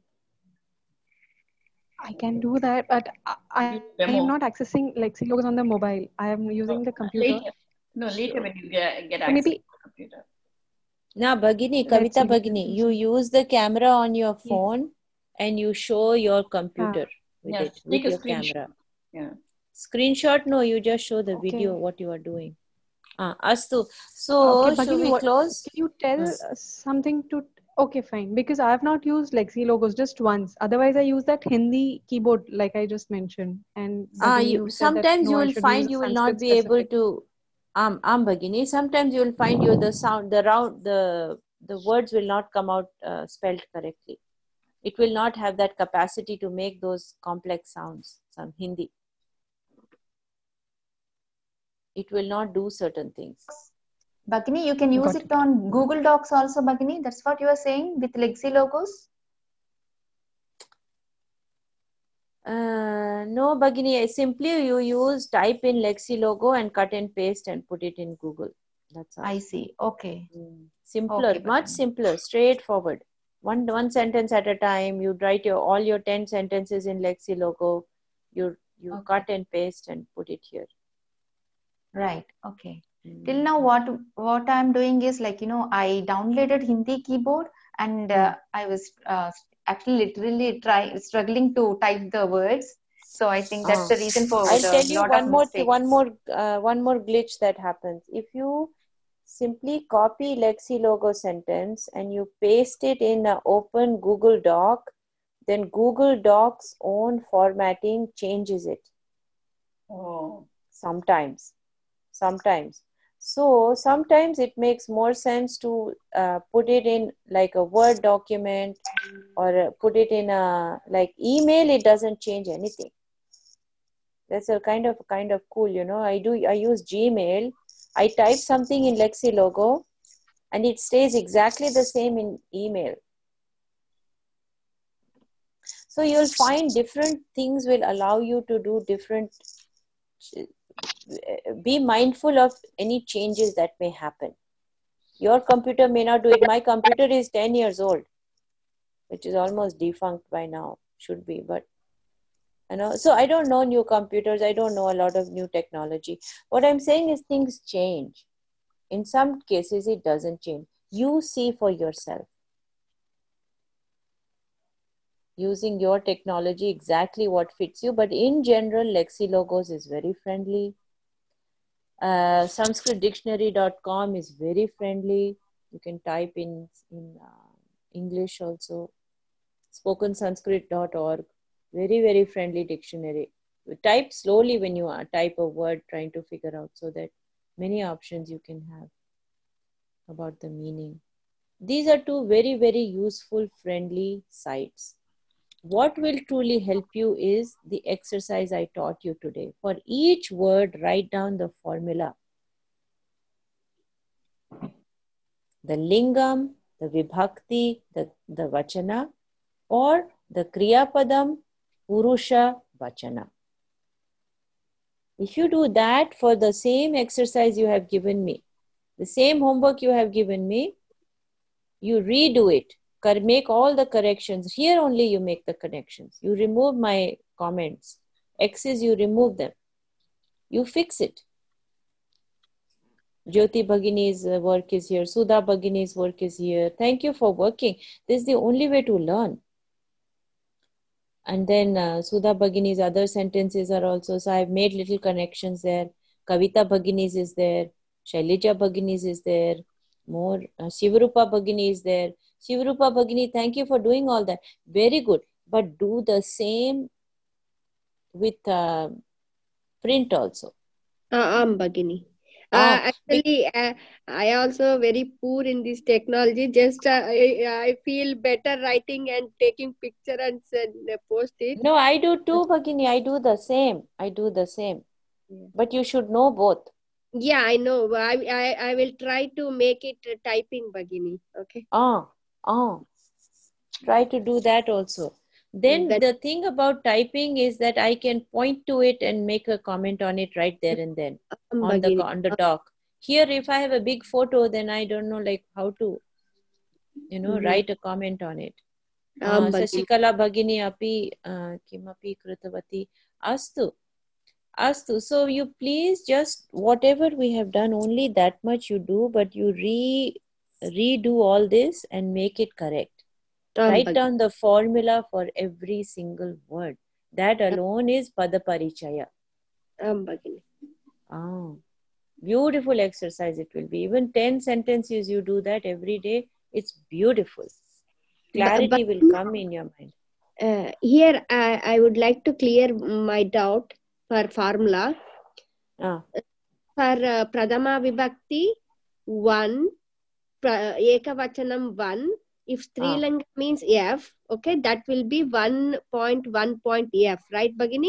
I can do that, but I, I Do I am demo. not accessing Lexi logos on the mobile. I am using the computer. Later. No, later when you get, get So access to maybe the computer. Now, Bhagini, let's Kavita see. Bhagini, you use the camera on your Yes. phone and you show your computer with Yes, it, with take a your screenshot. camera. Yeah. Screenshot? No, you just show the Okay. video what you are doing. Ah, Astu. So, Okay, should Bhagini, we what close? can you tell Hmm. uh, something to? Okay, fine. Because I have not used Lexi logos just once. Otherwise, I use that Hindi keyboard like I just mentioned. And Ah, Bhagini, you you said that sometimes no, you I will should find use you will Sanskrit not be able specific. to um um Bhagini. Sometimes you will find you the sound the round the the words will not come out uh, spelled correctly. It will not have that capacity to make those complex sounds. Some Hindi. It will not do certain things. Bhagini, you can use Got it it. on Google Docs also, Bhagini. That's what you are saying with Lexi logos? Uh, no, Bhagini, simply you use type in Lexi Logo and cut and paste and put it in Google. That's all. I see. Okay. Mm. Simpler, Okay, much Bhagini. simpler, straightforward. One one sentence at a time. You write your all your ten sentences in Lexi Logo. You you Okay. cut and paste and put it here. Right. Okay. Mm. Till now, what what I'm doing is like, you know, I downloaded Hindi keyboard and uh, Mm. I was uh, actually literally try struggling to type the words. So I think that's Ah. the reason for I'll the tell you lot one of more mistakes. one more uh, one more glitch that happens. If you simply copy Lexi Logo sentence and you paste it in an open Google Doc, then Google Docs own formatting changes it Oh. sometimes. Sometimes. So sometimes it makes more sense to uh, put it in like a Word document or uh, put it in a like email. It doesn't change anything. That's a kind of kind of cool, you know. I do I use Gmail. I type something in Lexi Logo and it stays exactly the same in email. So you'll find different things will allow you to do different, be mindful of any changes that may happen. Your computer may not do it. My computer is ten years old, which is almost defunct by now, should be, but you know, so I don't know new computers. I don't know a lot of new technology. What I'm saying is things change. In some cases, it doesn't change. You see for yourself. Using your technology exactly what fits you, but in general, Lexi Logos is very friendly. Uh, Sanskrit Dictionary dot com is very friendly. You can type in in uh, English also. Spoken Sanskrit dot org, very very friendly dictionary. type slowly when you type a word trying to figure out, so that many options you can have about the meaning. These are two very, very useful, friendly sites. What will truly help you is the exercise I taught you today. For each word, write down the formula. The lingam, the vibhakti, the, the vachana, or the kriya padam, purusha, vachana. If you do that for the same exercise you have given me, the same homework you have given me, you redo it, make all the corrections. Here only you make the corrections. You remove my comments. X's, you remove them. You fix it. Jyoti Bhagini's work is here. Sudha Bhagini's work is here. Thank you for working. This is the only way to learn. And then uh, Sudha Bhagini's other sentences are also, so I've made little connections there. Kavita Bhagini's is there. Shailija Bhagini's is there. More. Uh, Shivarupa Bhagini is there. Shivarupa Bhagini, thank you for doing all that. Very good. But do the same with uh, print also. Uh, um, Bhagini. Uh, Ah, actually, uh, I also very poor in this technology. Just uh, I, I feel better writing and taking picture and send, uh, post it. No, I do too, Bhagini. I do the same. I do the same. Yeah. But you should know both. Yeah, I know. I, I, I will try to make it uh, typing, Bhagini. Okay. Ah, ah. Try to do that also. Then That, the thing about typing is that I can point to it and make a comment on it right there and then um, on the Bhagini. on the doc. Here, if I have a big photo, then I don't know like how to, you know, Mhm. write a comment on it. Um, Uh, Bhagini. Sasikala Bhagini api uh, kimapi kritavati astu. Astu. So you please just whatever we have done, only that much you do, but you re redo all this and make it correct. Um, Write Bhagini. down the formula for every single word. That alone is Pada Parichaya. Um, Bhagini. Ah, beautiful exercise it will be. Even ten sentences you do that every day, it's beautiful. Clarity But, will come in your mind. uh, here I, I would like to clear my doubt for formula. Ah. For uh, Pradama Vibhakti, one, pra, Ekavachanam, one. If Strilinga ah. means F, okay, that will be one point one point F, right, Bhagini?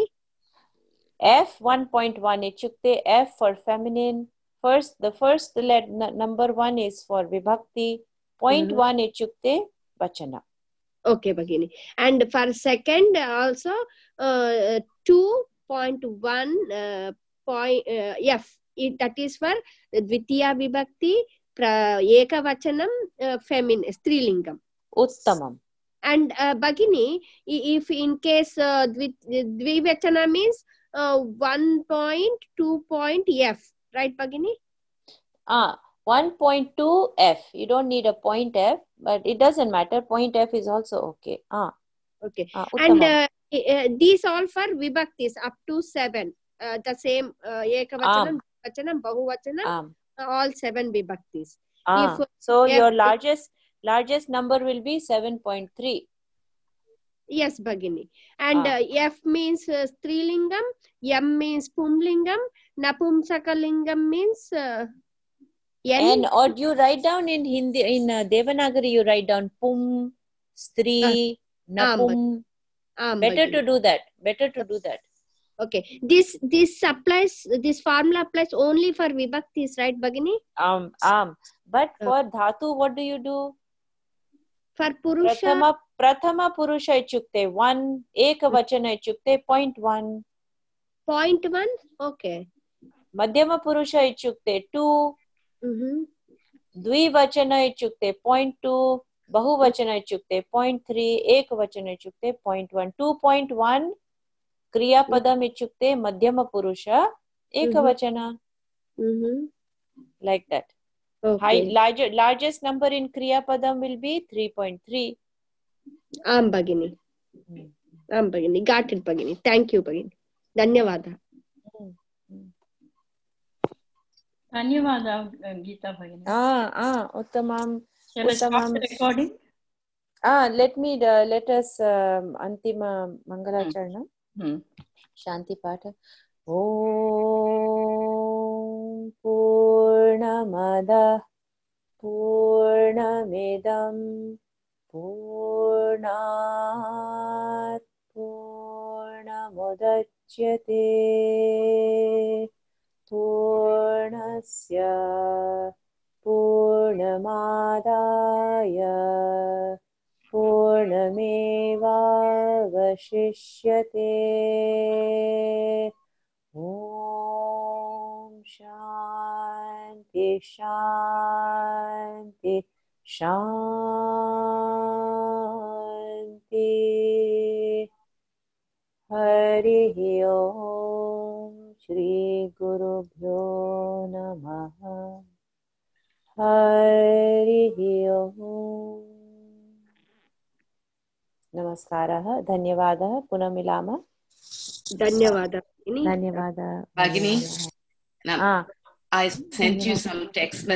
F one point one, Ichukte, F for feminine. First, the first let, number one is for Vibhakti. Point Mm-hmm. one, Ichukte, Vachana. Okay, Bhagini. And for second also, uh, two point one uh, point, uh, F. It, that is for Dvitiya Vibhakti, pra, Ekavachanam, uh, feminine, Strilingam. Uttamam. And uh, Bhagini, if in case uh, Dvivachana means uh, one point two point F, right, Bhagini? Ah, one point two F. You don't need a point F, but it doesn't matter. Point F is also okay. Ah. Okay. Ah, and uh, uh, these all for Vibhaktis up to seven. Uh, the same uh, Ekavachanam, Vachanam, Bahuvachanam, um. uh, all seven Vibhaktis. Ah. If, so if, your largest largest number will be seven point three. Yes, Bhagini. And ah. uh, F means uh, Strilingam, M means Pumlingam, Napumsakalingam means uh, N. And or you write down in Hindi, in uh, Devanagari, you write down Pum, Stri, uh, Napum. Um, Better Bhagini. to do that. Better to do that. Okay. This this applies, this formula applies only for Vibhaktis, right, Bhagini? Um, um. But for Dhatu, what do you do? For Purusha? Prathama, Prathama Purusha Ichukte, one, Ekavachana Ichukte, point one. Point one? Okay. Madhyama Purusha Ichukte, two. Mm-hmm. Dvivachana Ichukte, point two. Bahuvachana Ichukte, point three. Ekavachana Ichukte, point one. two point one. Kriya Padam Ichukte, Madhyama Purusha, Ekavachana. Mm-hmm. Like that. Okay. High, larger, largest number in Kriya Padam will be three point three. Am Bhagini. Hmm. Am Bhagini. Got it, Bhagini. Thank you, Bhagini. Dhanyavada. Hmm. Dhanyavada, Geeta Bhagini. Ah, ah, Uttamam. Shall I stop the recording? Ah, let me, uh, let us um, Antima Mangalacharna. Hmm. Shanti Pata. Om Purnamada Purnamidam Purnat Purnamudachyate Purnasya Purnamadaya Purnamevavashishyate. Om Shanti Shanti Shanti. Hari Om Shri Guru Bhyo Namaha. Hari Om. Namaskaraha. Dhanyavadah. Punah milama. Dhanyavadah. Dhanyavadah. Bhagini, now Ah. I sent you some text messages.